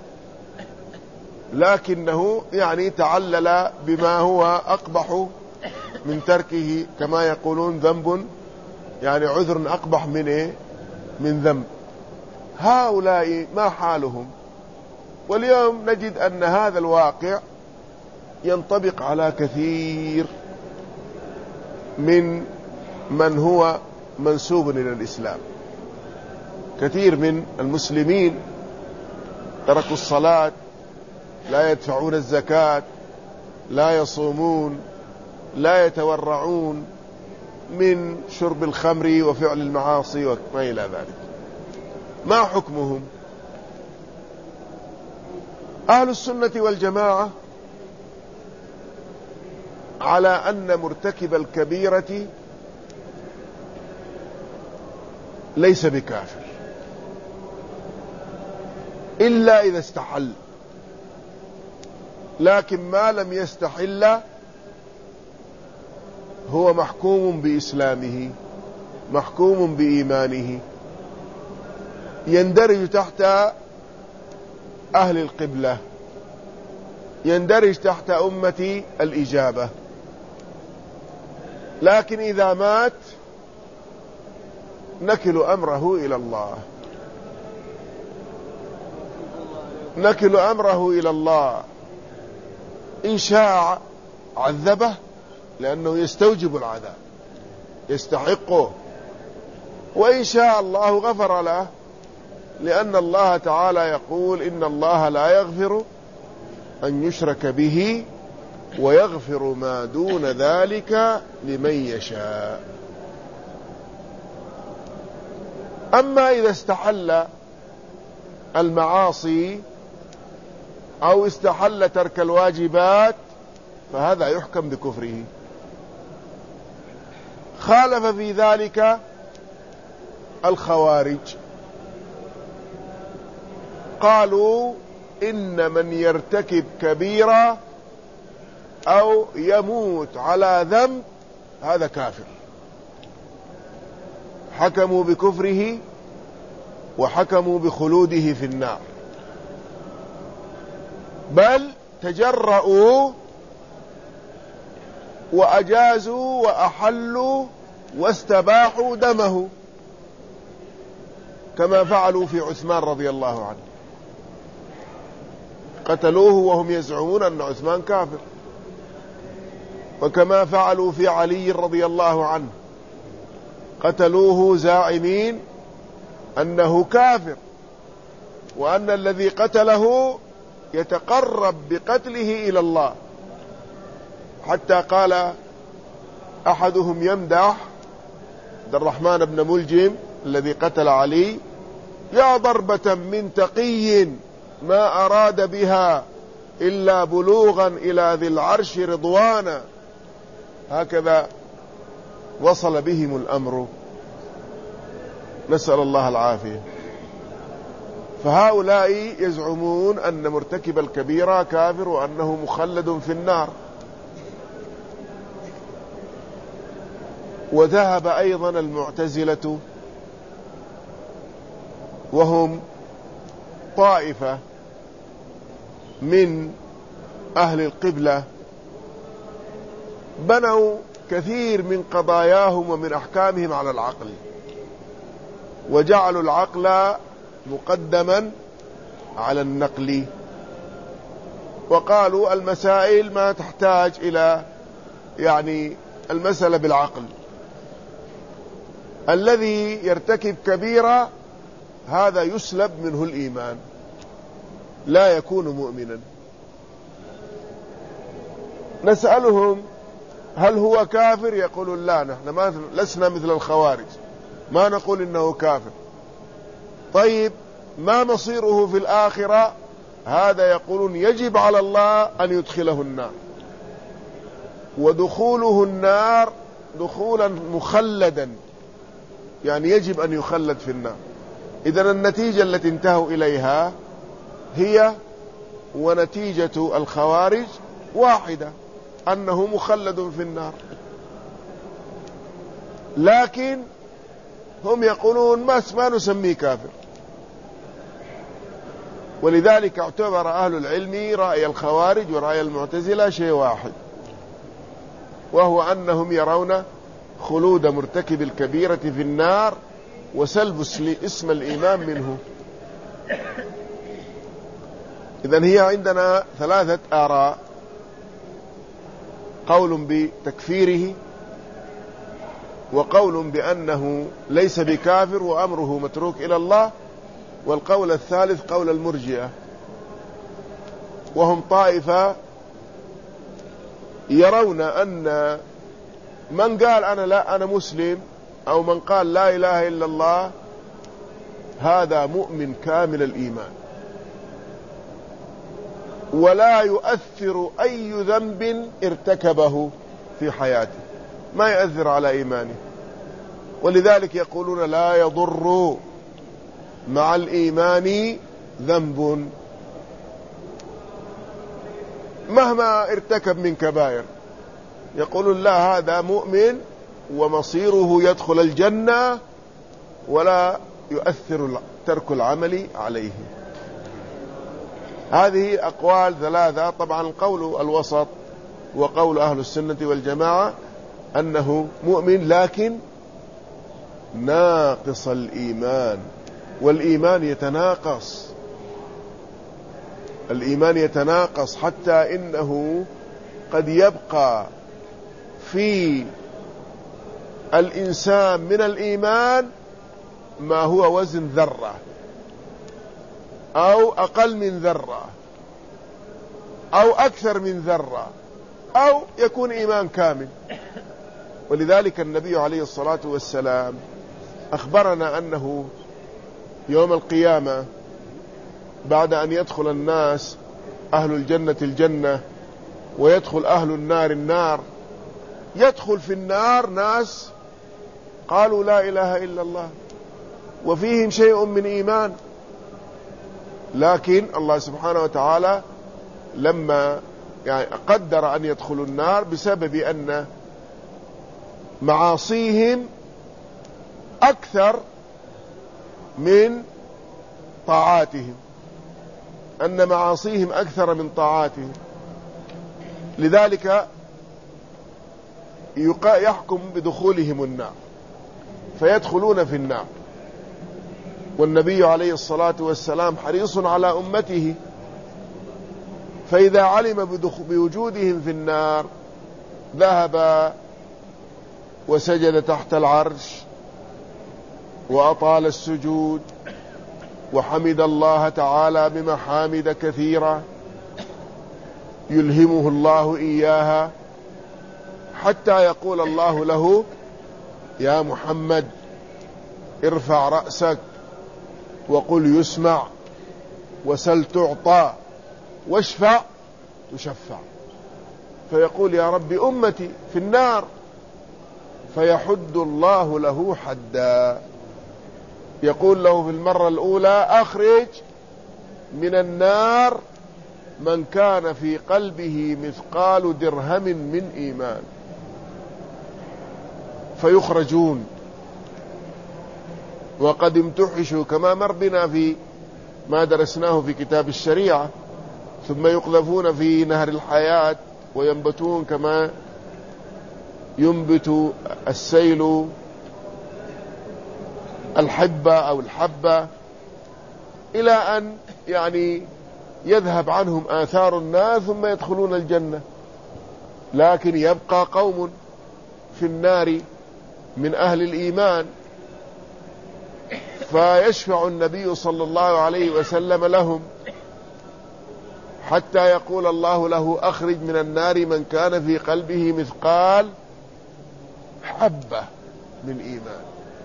لكنه يعني تعلل بما هو أقبح من تركه، كما يقولون ذنب يعني عذر أقبح من إيه؟ من ذنب. هؤلاء ما حالهم؟ واليوم نجد أن هذا الواقع ينطبق على كثير من من هو منسوب إلى الإسلام. كثير من المسلمين تركوا الصلاة، لا يدفعون الزكاة، لا يصومون، لا يتورعون من شرب الخمر وفعل المعاصي وما إلى ذلك. ما حكمهم؟ أهل السنة والجماعة على أن مرتكب الكبيرة ليس بكافر إلا إذا استحل، لكن ما لم يستحل هو محكوم بإسلامه، محكوم بإيمانه، يندرج تحت أهل القبلة، يندرج تحت أمة الإجابة. لكن إذا مات نكل أمره إلى الله، نكل أمره إلى الله، إن شاء عذبه لأنه يستوجب العذاب يستحقه، وإن شاء الله غفر له، لأن الله تعالى يقول إن الله لا يغفر أن يشرك به ويغفر ما دون ذلك لمن يشاء. أما إذا استحل المعاصي أو استحل ترك الواجبات فهذا يحكم بكفره. خالف في ذلك الخوارج، قالوا إن من يرتكب كبيرة أو يموت على ذنب هذا كافر، حكموا بكفره وحكموا بخلوده في النار، بل تجرؤوا وأجازوا وأحلوا واستباحوا دمه كما فعلوا في عثمان رضي الله عنه، قتلوه وهم يزعمون أن عثمان كافر، وكما فعلوا في علي رضي الله عنه، قتلوه زاعمين أنه كافر وأن الذي قتله يتقرب بقتله إلى الله، حتى قال أحدهم يمدح عبد الرحمن بن ملجم الذي قتل علي: يا ضربة من تقي ما أراد بها إلا بلوغا إلى ذي العرش رضوانا. هكذا وصل بهم الأمر، نسأل الله العافية. فهؤلاء يزعمون أن مرتكب الكبيرة كافر وأنه مخلد في النار. وذهب أيضا المعتزلة وهم طائفة من أهل القبلة، بنوا كثير من قضاياهم ومن أحكامهم على العقل، وجعلوا العقل مقدما على النقل، وقالوا المسائل ما تحتاج إلى يعني المسألة بالعقل، الذي يرتكب كبيرة هذا يسلب منه الإيمان، لا يكون مؤمنا. نسألهم هل هو كافر؟ يقولون لا، نحن ما لسنا مثل الخوارج، ما نقول إنه كافر. طيب ما مصيره في الآخرة؟ هذا يقولون يجب على الله أن يدخله النار، ودخوله النار دخولا مخلدا، يعني يجب أن يخلد في النار. إذن النتيجة التي انتهوا إليها هي ونتيجة الخوارج واحدة، أنه مخلد في النار. لكن هم يقولون ما ما نسميه كافر، ولذلك اعتبر أهل العلم رأي الخوارج ورأي المعتزلة شيء واحد، وهو أنهم يرون خلود مرتكب الكبيرة في النار وسلب اسم الإيمان منه. إذن هي عندنا ثلاثة آراء: قول بتكفيره، وقول بأنه ليس بكافر وأمره متروك إلى الله، والقول الثالث قول المرجئة، وهم طائفة يرون أن من قال أنا لا أنا مسلم أو من قال لا إله إلا الله هذا مؤمن كامل الإيمان، ولا يؤثر أي ذنب ارتكبه في حياته، ما يؤثر على إيمانه. ولذلك يقولون لا يضر مع الإيمان ذنب مهما ارتكب من كبائر، يقولون لا، هذا مؤمن ومصيره يدخل الجنة ولا يؤثر ترك العمل عليه. هذه أقوال ثلاثة. طبعا القول الوسط وقول أهل السنة والجماعة أنه مؤمن لكن ناقص الإيمان، والإيمان يتناقص، الإيمان يتناقص حتى إنه قد يبقى في الإنسان من الإيمان ما هو وزن ذرة أو أقل من ذرة أو أكثر من ذرة، أو يكون إيمان كامل. ولذلك النبي عليه الصلاة والسلام أخبرنا أنه يوم القيامة بعد أن يدخل الناس أهل الجنة الجنة ويدخل أهل النار النار، يدخل في النار ناس قالوا لا إله إلا الله وفيهم شيء من إيمان، لكن الله سبحانه وتعالى لما يعني قدر أن يدخلوا النار بسبب أن معاصيهم أكثر من طاعاتهم، أن معاصيهم أكثر من طاعاتهم، لذلك يحكم بدخولهم النار فيدخلون في النار. والنبي عليه الصلاة والسلام حريص على أمته، فإذا علم بوجودهم في النار ذهب وسجد تحت العرش وأطال السجود وحمد الله تعالى بمحامد كثيرة يلهمه الله إياها، حتى يقول الله له يا محمد ارفع رأسك وقل يسمع وسل تعطى واشفع تشفع، فيقول يا رب أمتي في النار، فيحد الله له حدا، يقول له في المرة الأولى أخرج من النار من كان في قلبه مثقال درهم من إيمان، فيخرجون وقد امتحشوا كما مر بنا في ما درسناه في كتاب الشريعة، ثم يقذفون في نهر الحياة وينبتون كما ينبت السيل الحبة أو الحبة، إلى أن يعني يذهب عنهم آثار النار ثم يدخلون الجنة. لكن يبقى قوم في النار من أهل الإيمان، فيشفع النبي صلى الله عليه وسلم لهم حتى يقول الله له أخرج من النار من كان في قلبه مثقال حبة من إيمان،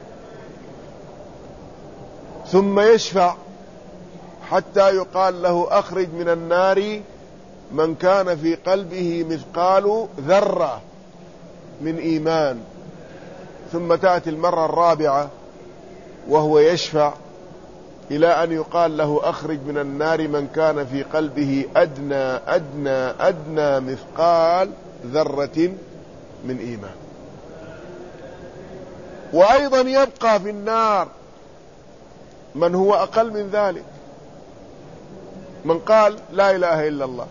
ثم يشفع حتى يقال له أخرج من النار من كان في قلبه مثقال ذرة من إيمان، ثم تأتي المرة الرابعة وهو يشفع إلى أن يقال له أخرج من النار من كان في قلبه أدنى أدنى أدنى مثقال ذرة من إيمان. وأيضا يبقى في النار من هو أقل من ذلك، من قال لا إله إلا الله،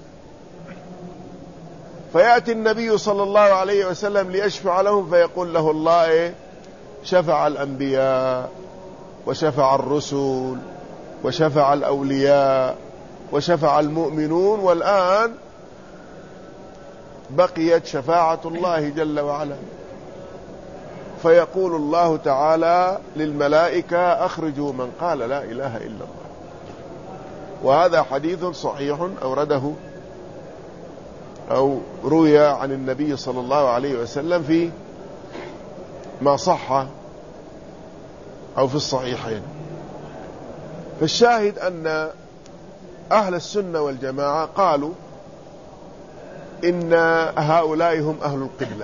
فيأتي النبي صلى الله عليه وسلم ليشفع لهم فيقول له الله إيه؟ شفع الأنبياء وشفع الرسل وشفع الأولياء وشفع المؤمنون، والآن بقيت شفاعة الله جل وعلا، فيقول الله تعالى للملائكة أخرجوا من قال لا إله إلا الله. وهذا حديث صحيح أورده أو روي عن النبي صلى الله عليه وسلم في ما صح أو في الصحيحين. فالشاهد أن أهل السنة والجماعة قالوا إن هؤلاء هم أهل القبلة،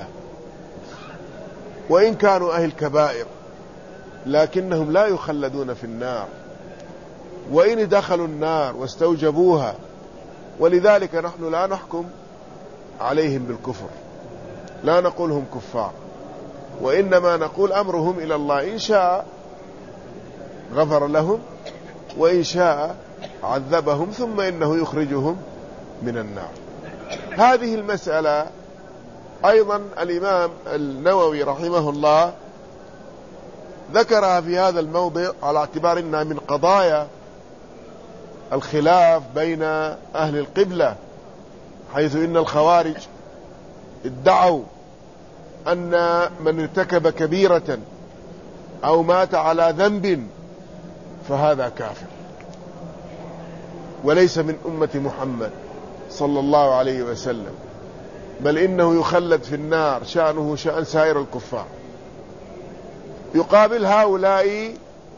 وإن كانوا أهل كبائر لكنهم لا يخلدون في النار، وإن دخلوا النار واستوجبوها، ولذلك نحن لا نحكم عليهم بالكفر، لا نقول هم كفار، وإنما نقول أمرهم إلى الله، إن شاء غفر لهم وإن شاء عذبهم ثم إنه يخرجهم من النار. هذه المسألة أيضا الإمام النووي رحمه الله ذكرها في هذا الموضع على اعتبار أنها من قضايا الخلاف بين أهل القبلة، حيث إن الخوارج ادعوا أن من ارتكب كبيرة أو مات على ذنب فهذا كافر وليس من أمة محمد صلى الله عليه وسلم، بل إنه يخلد في النار، شأنه شأن سائر الكفار. يقابل هؤلاء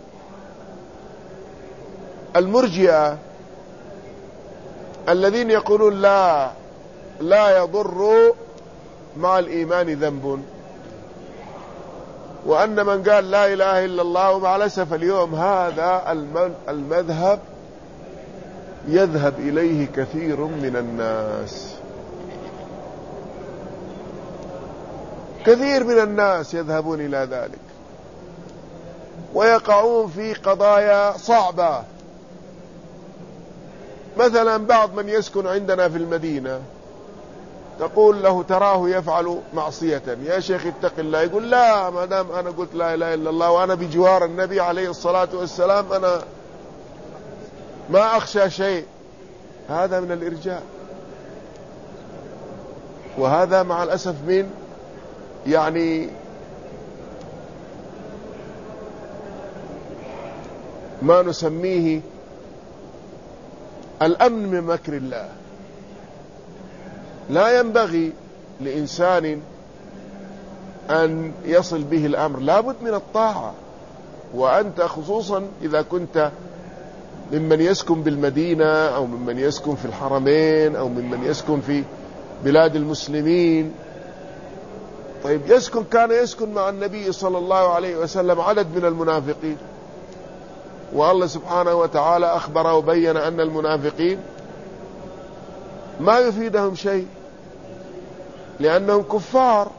المرجئة الذين يقولون لا لا يضر مع الإيمان ذنب، وأن من قال لا إله إلا الله، ومع الأسف اليوم هذا المذهب يذهب إليه كثير من الناس، كثير من الناس يذهبون إلى ذلك ويقعون في قضايا صعبة. مثلا بعض من يسكن عندنا في المدينة تقول له تراه يفعل معصية، يا شيخ اتق الله، يقول لا، ما دام أنا قلت لا إله إلا الله وأنا بجوار النبي عليه الصلاة والسلام أنا ما أخشى شيء. هذا من الإرجاء، وهذا مع الأسف من يعني ما نسميه الأمن من مكر الله. لا ينبغي لإنسان أن يصل به الأمر، لابد من الطاعة. وأنت خصوصا إذا كنت ممن يسكن بالمدينة أو ممن يسكن في الحرمين أو ممن يسكن في بلاد المسلمين. طيب يسكن كان يسكن مع النبي صلى الله عليه وسلم عدد من المنافقين، والله سبحانه وتعالى أخبر وبين أن المنافقين ما يفيدهم شيء لأنهم كفار،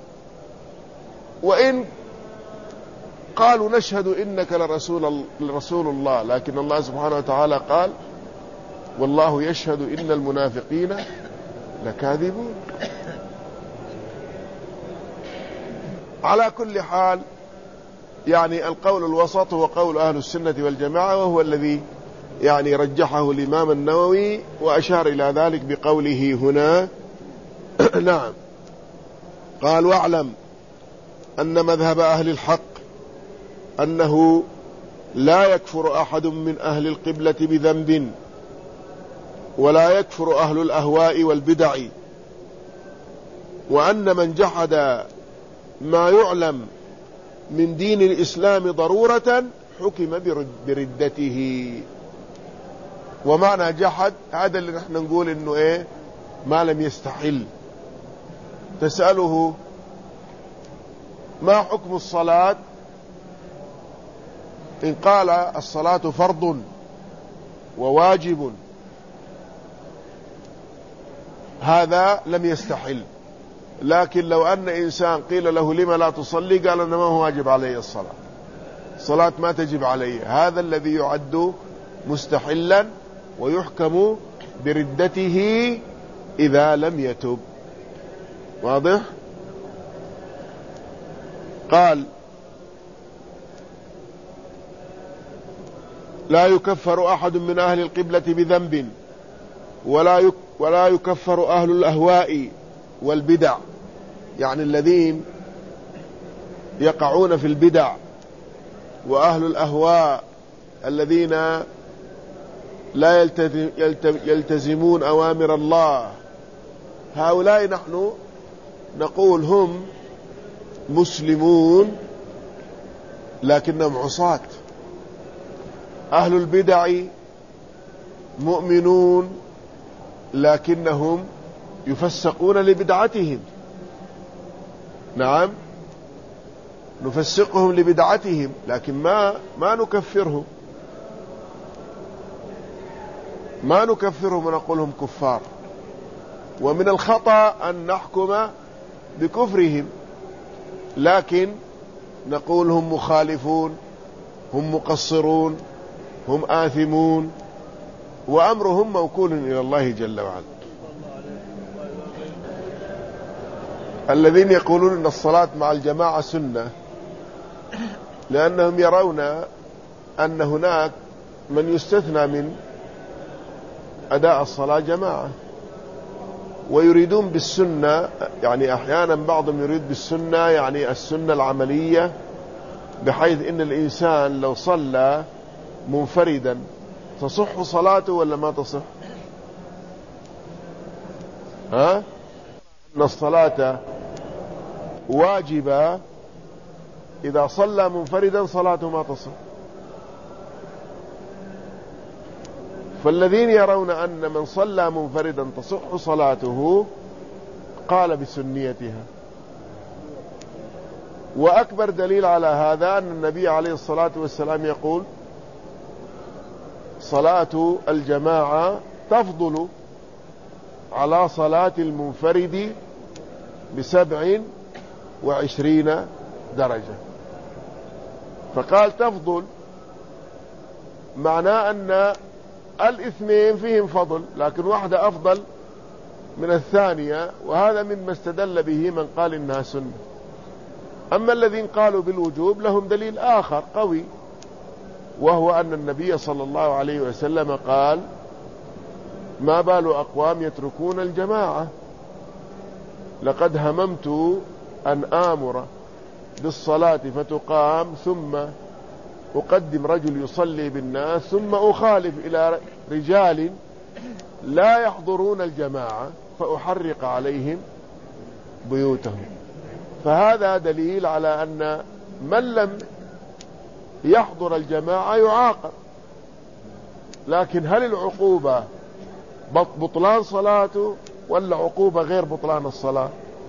وإن قالوا نشهد إنك لرسول لرسول الله، لكن الله سبحانه وتعالى قال والله يشهد إن المنافقين لكاذبون. على كل حال يعني القول الوسط هو قول أهل السنة والجماعة، وهو الذي يعني رجحه الإمام النووي وأشار إلى ذلك بقوله هنا نعم. قال واعلم أن مذهب أهل الحق أنه لا يكفر أحد من أهل القبلة بذنب، ولا يكفر أهل الأهواء والبدع، وأن من جحد ما يعلم من دين الإسلام ضرورة حكم بردته. ومعنى جحد هذا اللي نحن نقول إنه إيه، ما لم يستحل. تسأله ما حكم الصلاة، إن قال الصلاة فرض وواجب هذا لم يستحل. لكن لو أن إنسان قيل له لما لا تصلي، قال أنا ما هو واجب علي الصلاة، الصلاة ما تجب علي، هذا الذي يعد مستحلا ويحكم بردته إذا لم يتب. واضح؟ قال لا يكفر أحد من أهل القبلة بذنب، ولا ولا يكفر أهل الأهواء والبدع، يعني الذين يقعون في البدع، وأهل الأهواء الذين لا يلتزمون أوامر الله، هؤلاء نحن نقول هم مسلمون لكنهم عصاة. أهل البدع مؤمنون لكنهم يفسقون لبدعتهم. نعم نفسقهم لبدعتهم، لكن ما ما نكفرهم ما نكفرهم ونقولهم كفار. ومن الخطأ أن نحكم بكفرهم، لكن نقول هم مخالفون، هم مقصرون، هم آثمون، وأمرهم موكول إلى الله جل وعلا. الذين يقولون أن الصلاة مع الجماعة سنة لأنهم يرون أن هناك من يستثنى من أداء الصلاة جماعة، ويريدون بالسنة، يعني أحيانا بعضهم يريد بالسنة يعني السنة العملية، بحيث إن الإنسان لو صلى منفردا تصح صلاته ولا ما تصح؟ ها؟ أن الصلاة واجبة، إذا صلى منفردا صلاته ما تصح. فالذين يرون أن من صلى منفردا تصح صلاته قال بسنيتها. وأكبر دليل على هذا أن النبي عليه الصلاة والسلام يقول: صلاة الجماعة تفضل على صلاة المنفرد بسبع وعشرين درجة. فقال تفضل، معناه أن الاثنين فيهم فضل، لكن واحدة أفضل من الثانية، وهذا مما استدل به من قال إنها سنة. أما الذين قالوا بالوجوب لهم دليل آخر قوي، وهو أن النبي صلى الله عليه وسلم قال: ما بال أقوام يتركون الجماعة، لقد هممت أن آمر بالصلاة فتقام ثم أقدم رجل يصلي بالناس ثم أخالف إلى رجال لا يحضرون الجماعة فأحرق عليهم بيوتهم. فهذا دليل على أن من لم يحضر الجماعة يعاقب، لكن هل العقوبة بطلان صلاته ولا عقوبة غير بطلان الصلاة؟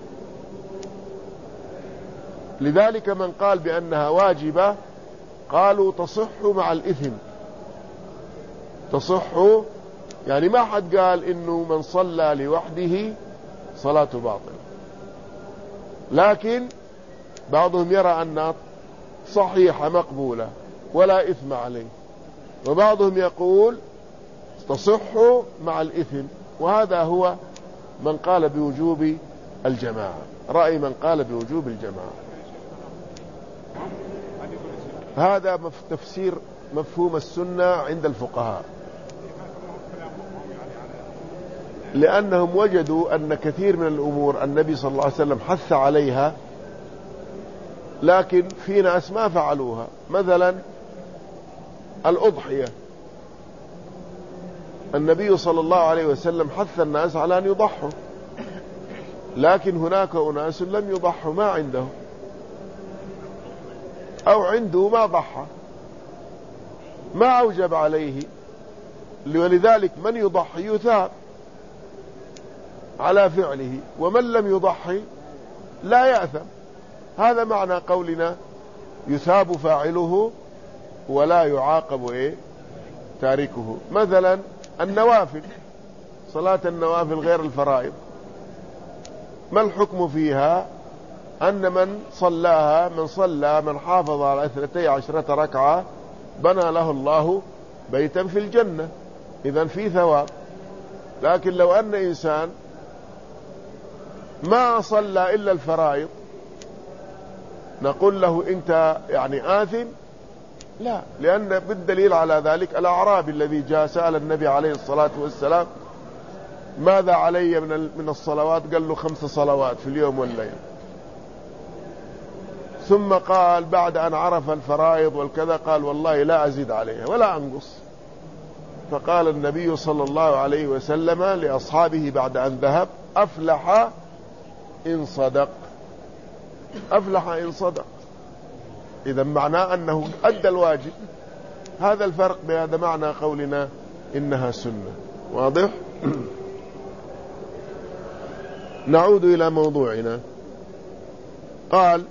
لذلك من قال بأنها واجبة قالوا تصح مع الإثم. تصح يعني ما حد قال إنه من صلى لوحده صلاته باطلة، لكن بعضهم يرى أنها صحيحة مقبولة ولا إثم عليه، وبعضهم يقول تصح مع الإثم، وهذا هو من قال بوجوب الجماعة، رأي من قال بوجوب الجماعة. هذا تفسير مفهوم السنة عند الفقهاء، لأنهم وجدوا أن كثير من الأمور النبي صلى الله عليه وسلم حث عليها، لكن في ناس ما فعلوها. مثلا الأضحية، النبي صلى الله عليه وسلم حث الناس على أن يضحوا، لكن هناك أناس لم يضحوا، ما عندهم أو عنده ما ضحى، ما أوجب عليه، ولذلك من يضحي يثاب على فعله، ومن لم يضحي لا يأثم. هذا معنى قولنا يثاب فاعله ولا يعاقب إيه تاركه. مثلا النوافل، صلاة النوافل غير الفرائض، ما الحكم فيها؟ أن من صلاها من صلى من حافظ على اثنتي عشرة ركعة بنى له الله بيتا في الجنة، إذن في ثواب. لكن لو أن إنسان ما صلى إلا الفرائض نقول له أنت يعني آثم؟ لا، لأن بالدليل على ذلك الأعرابي الذي جاء سأل النبي عليه الصلاة والسلام ماذا علي من من الصلوات؟ قال له خمس صلوات في اليوم والليل. ثم قال بعد أن عرف الفرائض والكذا قال والله لا أزيد عليها ولا أنقص. فقال النبي صلى الله عليه وسلم لأصحابه بعد أن ذهب: أفلح إن صدق، أفلح إن صدق. إذا معناه أنه أدى الواجب. هذا الفرق بهذا معنى قولنا إنها سنة. واضح؟ نعود إلى موضوعنا. قال: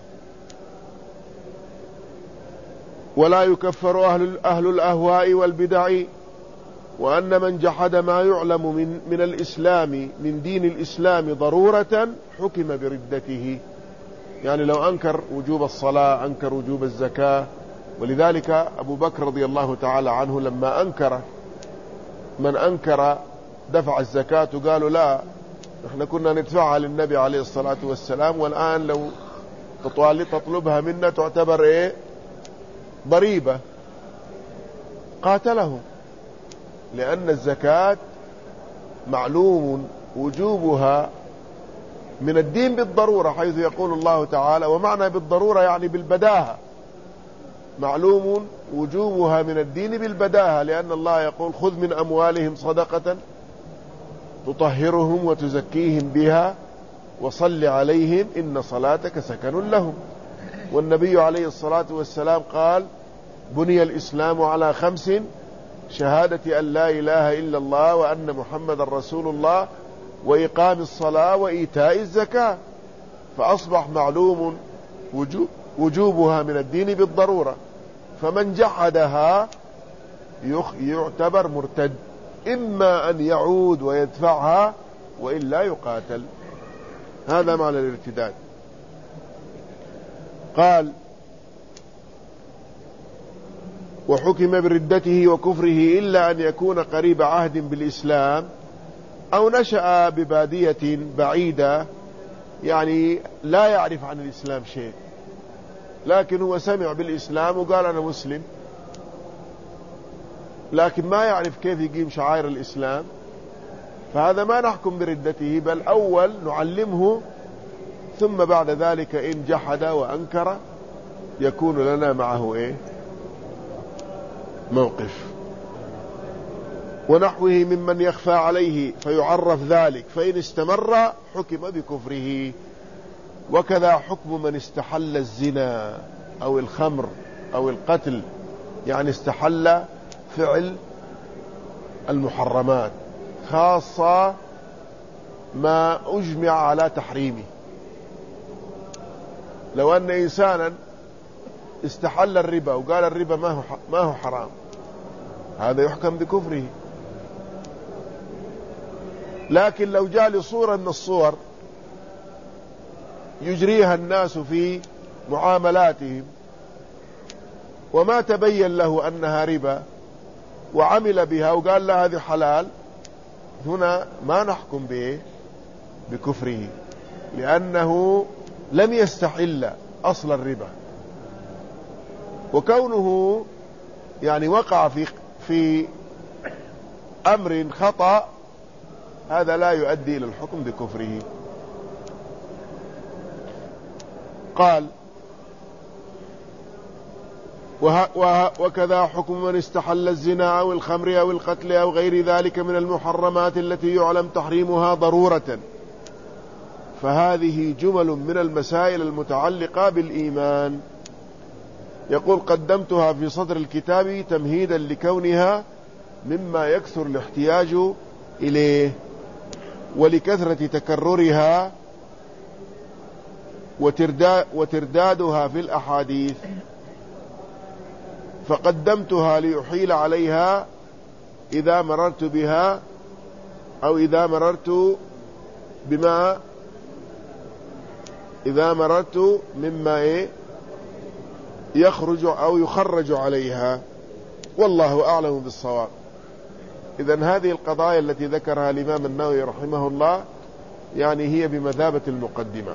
ولا يكفر أهل, أهل الأهواء والبدع، وأن من جحد ما يعلم من, من الإسلام من دين الإسلام ضرورة حكم بردته. يعني لو أنكر وجوب الصلاة، أنكر وجوب الزكاة. ولذلك أبو بكر رضي الله تعالى عنه لما أنكر من أنكر دفع الزكاة قالوا لا، نحن كنا ندفعها للنبي عليه الصلاة والسلام، والآن لو تطلبها منا تعتبر إيه ضريبة. قاتلهم، لأن الزكاة معلوم وجوبها من الدين بالضرورة، حيث يقول الله تعالى، ومعنى بالضرورة يعني بالبداهة، معلوم وجوبها من الدين بالبداهة، لأن الله يقول خذ من أموالهم صدقة تطهرهم وتزكيهم بها وصل عليهم إن صلاتك سكن لهم. والنبي عليه الصلاة والسلام قال بني الإسلام على خمس: شهادة أن لا إله إلا الله وأن محمد رسول الله وإقام الصلاة وإيتاء الزكاة. فأصبح معلوم وجوب وجوبها من الدين بالضرورة، فمن جحدها يعتبر مرتد، إما أن يعود ويدفعها وإلا يقاتل. هذا معنى الارتداد. قال: وحكم بردته وكفره إلا أن يكون قريب عهد بالإسلام أو نشأ ببادية بعيدة، يعني لا يعرف عن الإسلام شيء، لكن هو سمع بالإسلام وقال أنا مسلم، لكن ما يعرف كيف يقيم شعائر الإسلام، فهذا ما نحكم بردته، بل أول نعلمه، ثم بعد ذلك إن جحد وأنكر يكون لنا معه إيه؟ موقف. ونحوه ممن يخفى عليه فيعرف ذلك، فإن استمر حكم بكفره. وكذا حكم من استحل الزنا أو الخمر أو القتل، يعني استحل فعل المحرمات، خاصة ما أجمع على تحريمه. لو أن إنسانا استحل الربا وقال الربا ما هو ما هو حرام، هذا يحكم بكفره. لكن لو جاء لصورة من الصور يجريها الناس في معاملاتهم وما تبين له أنها ربا وعمل بها وقال لا هذه حلال، هنا ما نحكم به بكفره، لأنه لم يستحل أصل الربا، وكونه يعني وقع في في أمر خطأ هذا لا يؤدي إلى الحكم بكفره. قال: وه وه وكذا حكم من استحل الزنا أو الخمر أو القتل أو غير ذلك من المحرمات التي يعلم تحريمها ضرورة، فهذه جمل من المسائل المتعلقة بالإيمان. يقول: قدمتها في صدر الكتاب تمهيدا لكونها مما يكثر الاحتياج إليه ولكثرة تكررها وتردادها في الأحاديث، فقدمتها ليحيل عليها إذا مررت بها أو إذا مررت بما إذا مررت مما إيه يخرج أو يخرج عليها، والله أعلم بالصواب. إذن هذه القضايا التي ذكرها الإمام النووي رحمه الله يعني هي بمثابة المقدمات،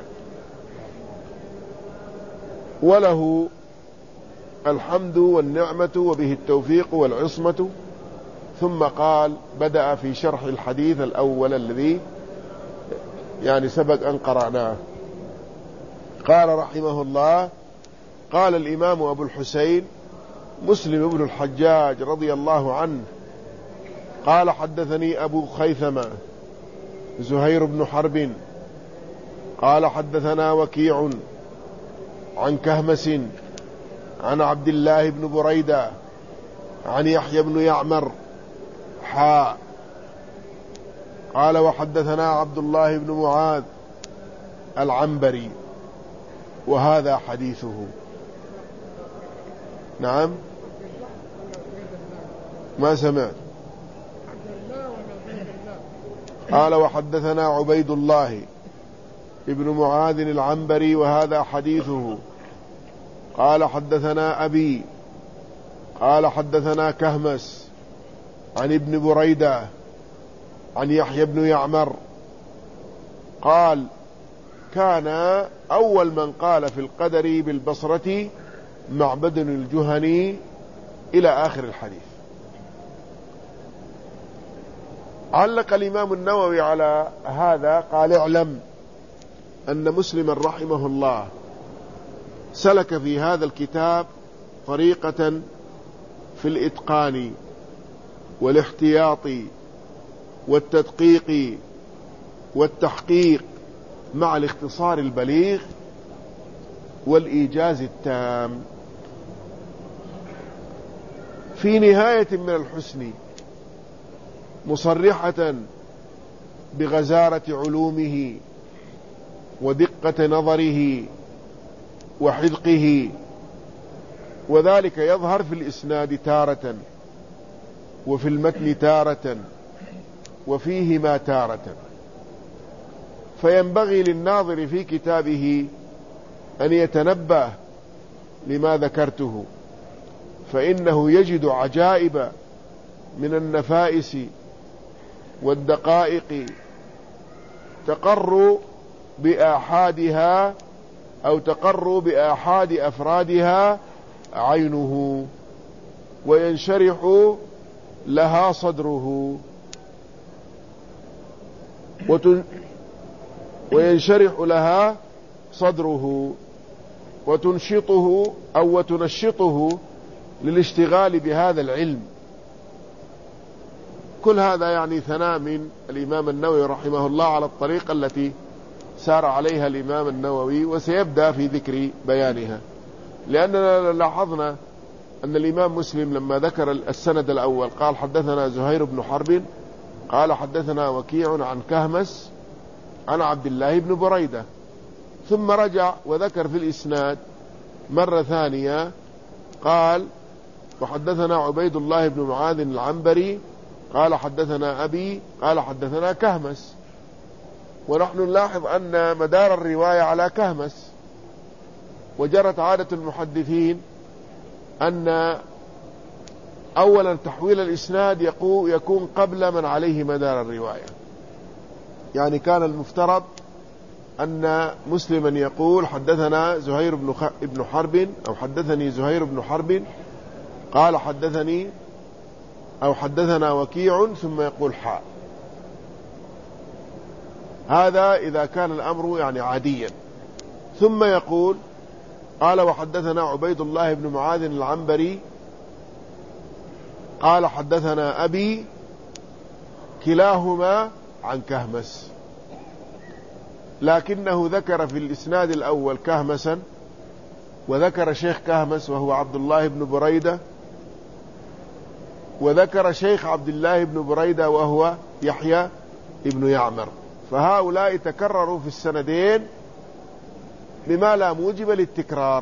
وله الحمد والنعمة وبه التوفيق والعصمة. ثم قال: بدأ في شرح الحديث الأول الذي يعني سبق أن قرأناه. قال رحمه الله: قال الإمام أبو الحسين مسلم بن الحجاج رضي الله عنه قال: حدثني أبو خيثمة زهير بن حرب قال: حدثنا وكيع عن كهمس عن عبد الله بن بريدة عن يحيى بن يعمر حاء. قال: وحدثنا عبد الله بن معاذ العنبري، وهذا حديثه. نعم، ما سمعت. قال: وحدثنا عبيد الله ابن معاذ العنبري، وهذا حديثه. قال: حدثنا أبي قال: حدثنا كهمس عن ابن بريدة عن يحيى بن يعمر قال: كان أول من قال في القدر بالبصرة معبد الجهني، إلى آخر الحديث. علق الإمام النووي على هذا قال: اعلم أن مسلما رحمه الله سلك في هذا الكتاب طريقة في الإتقان والاحتياط والتدقيق والتحقيق مع الاختصار البليغ والإيجاز التام. في نهاية من الحسن مصرحة بغزارة علومه ودقة نظره وحذقه، وذلك يظهر في الإسناد تارة وفي المتن تارة وفيهما تارة. فينبغي للناظر في كتابه أن يتنبه لما ذكرته، فإنه يجد عجائب من النفائس والدقائق تقر بآحادها أو تقر بآحاد أفرادها عينه، وينشرح لها صدره وتن وينشرح لها صدره وتنشطه أو وتنشطه للاشتغال بهذا العلم. كل هذا يعني ثناء من الإمام النووي رحمه الله على الطريقة التي سار عليها الإمام النووي، وسيبدأ في ذكر بيانها. لأننا لاحظنا أن الإمام مسلم لما ذكر السند الأول قال حدثنا زهير بن حرب قال حدثنا وكيع عن كهمس عن عبد الله بن بريدة، ثم رجع وذكر في الإسناد مرة ثانية قال وحدثنا عبيد الله بن معاذ العنبري قال حدثنا أبي قال حدثنا كهمس. ونحن نلاحظ أن مدار الرواية على كهمس، وجرت عادة المحدثين أن أولا تحويل الإسناد يكون قبل من عليه مدار الرواية. يعني كان المفترض أن مسلما يقول حدثنا زهير بن حرب أو حدثني زهير بن حرب قال حدثني أو حدثنا وكيع ثم يقول حاء. هذا إذا كان الأمر يعني عاديا، ثم يقول قال وحدثنا عبيد الله بن معاذ العنبري قال حدثنا أبي كلاهما عن كهمس، لكنه ذكر في الإسناد الأول كهمسا، وذكر شيخ كهمس وهو عبد الله بن بريدة، وذكر شيخ عبد الله بن بريدة وهو يحيى بن يعمر، فهؤلاء تكرروا في السندين بما لا موجب للتكرار.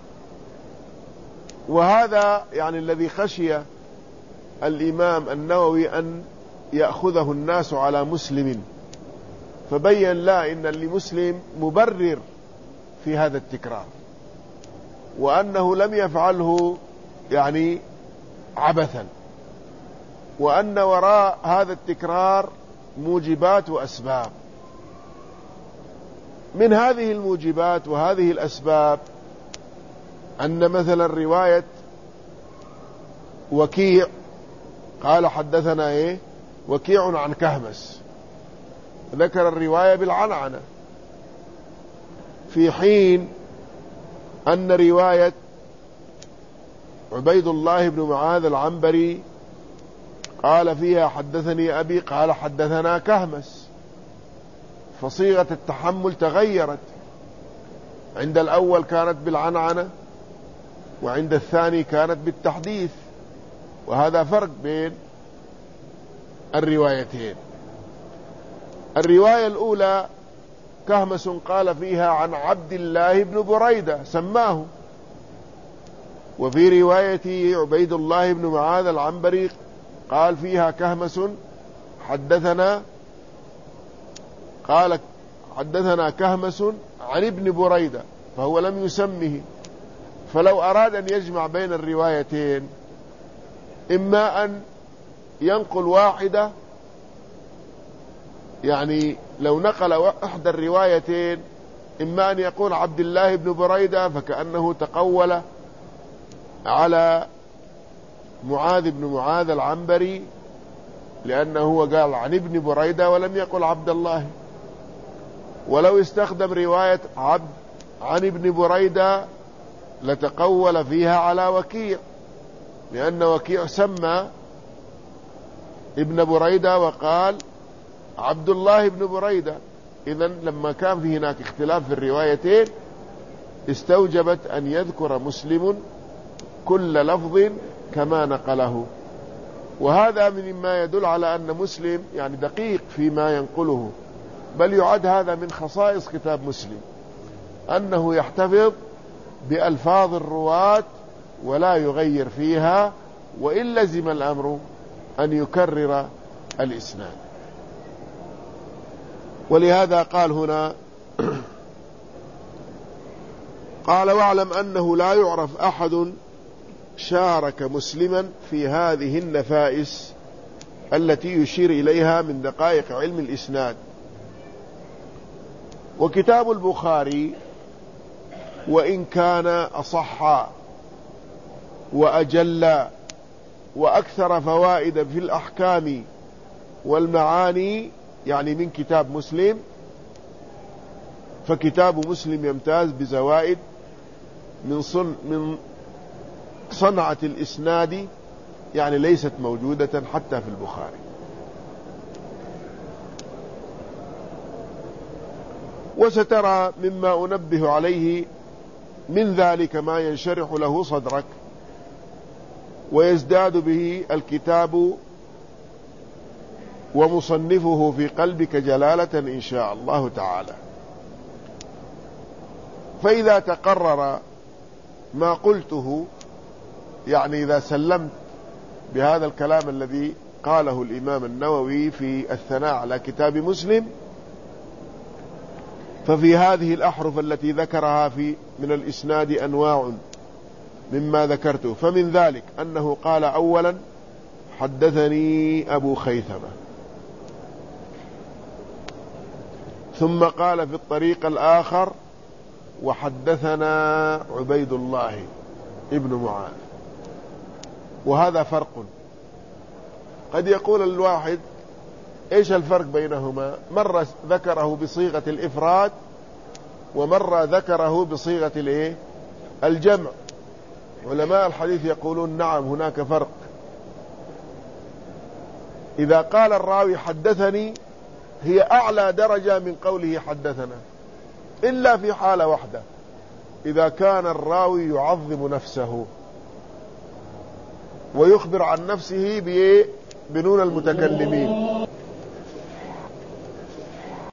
وهذا يعني الذي خشي الإمام النووي أن يأخذه الناس على مسلم، فبين لا إن لمسلم مبرر في هذا التكرار، وأنه لم يفعله يعني عبثا، وأن وراء هذا التكرار موجبات وأسباب. من هذه الموجبات وهذه الأسباب أن مثلا رواية وكيع قال حدثنا إيه وكيع عن كهمس، ذكر الرواية بالعنعنة، في حين أن رواية عبيد الله بن معاذ العنبري قال فيها حدثني أبي قال حدثنا كهمس، فصيغة التحمل تغيرت، عند الأول كانت بالعنعنة وعند الثاني كانت بالتحديث، وهذا فرق بين الروايتين. الرواية الأولى كهمس قال فيها عن عبد الله بن بريدة سماه، وفي رواية عبيد الله بن معاذ العنبري قال فيها كهمس حدثنا قال حدثنا كهمس عن ابن بريدة، فهو لم يسمه. فلو أراد أن يجمع بين الروايتين إما أن ينقل واحدة، يعني لو نقل إحدى الروايتين إما أن يقول عبد الله بن بريدة فكأنه تقول على معاذ بن معاذ العنبري، لأنه هو قال عن ابن بريدة ولم يقل عبد الله. ولو استخدم رواية عبد عن ابن بريدة لتقول فيها على وكيع، لأن وكيع سمى ابن بريدة وقال عبد الله بن بريدة، إذن لما كان في هناك اختلاف في الروايتين استوجبت أن يذكر مسلم كل لفظ كما نقله. وهذا مما يدل على أن مسلم يعني دقيق فيما ينقله، بل يعد هذا من خصائص كتاب مسلم أنه يحتفظ بألفاظ الرواة ولا يغير فيها، وإن لزم الأمر أن يكرر الإسناد. ولهذا قال هنا قال واعلم أنه لا يعرف أحد شارك مسلما في هذه النفائس التي يشير إليها من دقائق علم الإسناد. وكتاب البخاري وإن كان أصح وأجل وأكثر فوائد في الأحكام والمعاني يعني من كتاب مسلم، فكتاب مسلم يمتاز بزوائد من صن من صنعة الإسناد يعني ليست موجودة حتى في البخاري. وسترى مما أنبه عليه من ذلك ما ينشرح له صدرك ويزداد به الكتاب ومصنفه في قلبك جلالة إن شاء الله تعالى. فإذا تقرر ما قلته، يعني إذا سلمت بهذا الكلام الذي قاله الإمام النووي في الثناء على كتاب مسلم، ففي هذه الأحرف التي ذكرها في من الإسناد أنواع مما ذكرته. فمن ذلك أنه قال أولا حدثني أبو خيثمة، ثم قال في الطريق الآخر وحدثنا عبيد الله ابن معاذ. وهذا فرق، قد يقول الواحد ايش الفرق بينهما؟ مرة ذكره بصيغة الإفراد ومرة ذكره بصيغة الايه الجمع. علماء الحديث يقولون نعم هناك فرق. إذا قال الراوي حدثني هي أعلى درجة من قوله حدثنا، إلا في حالة واحدة، إذا كان الراوي يعظم نفسه ويخبر عن نفسه بنون المتكلمين،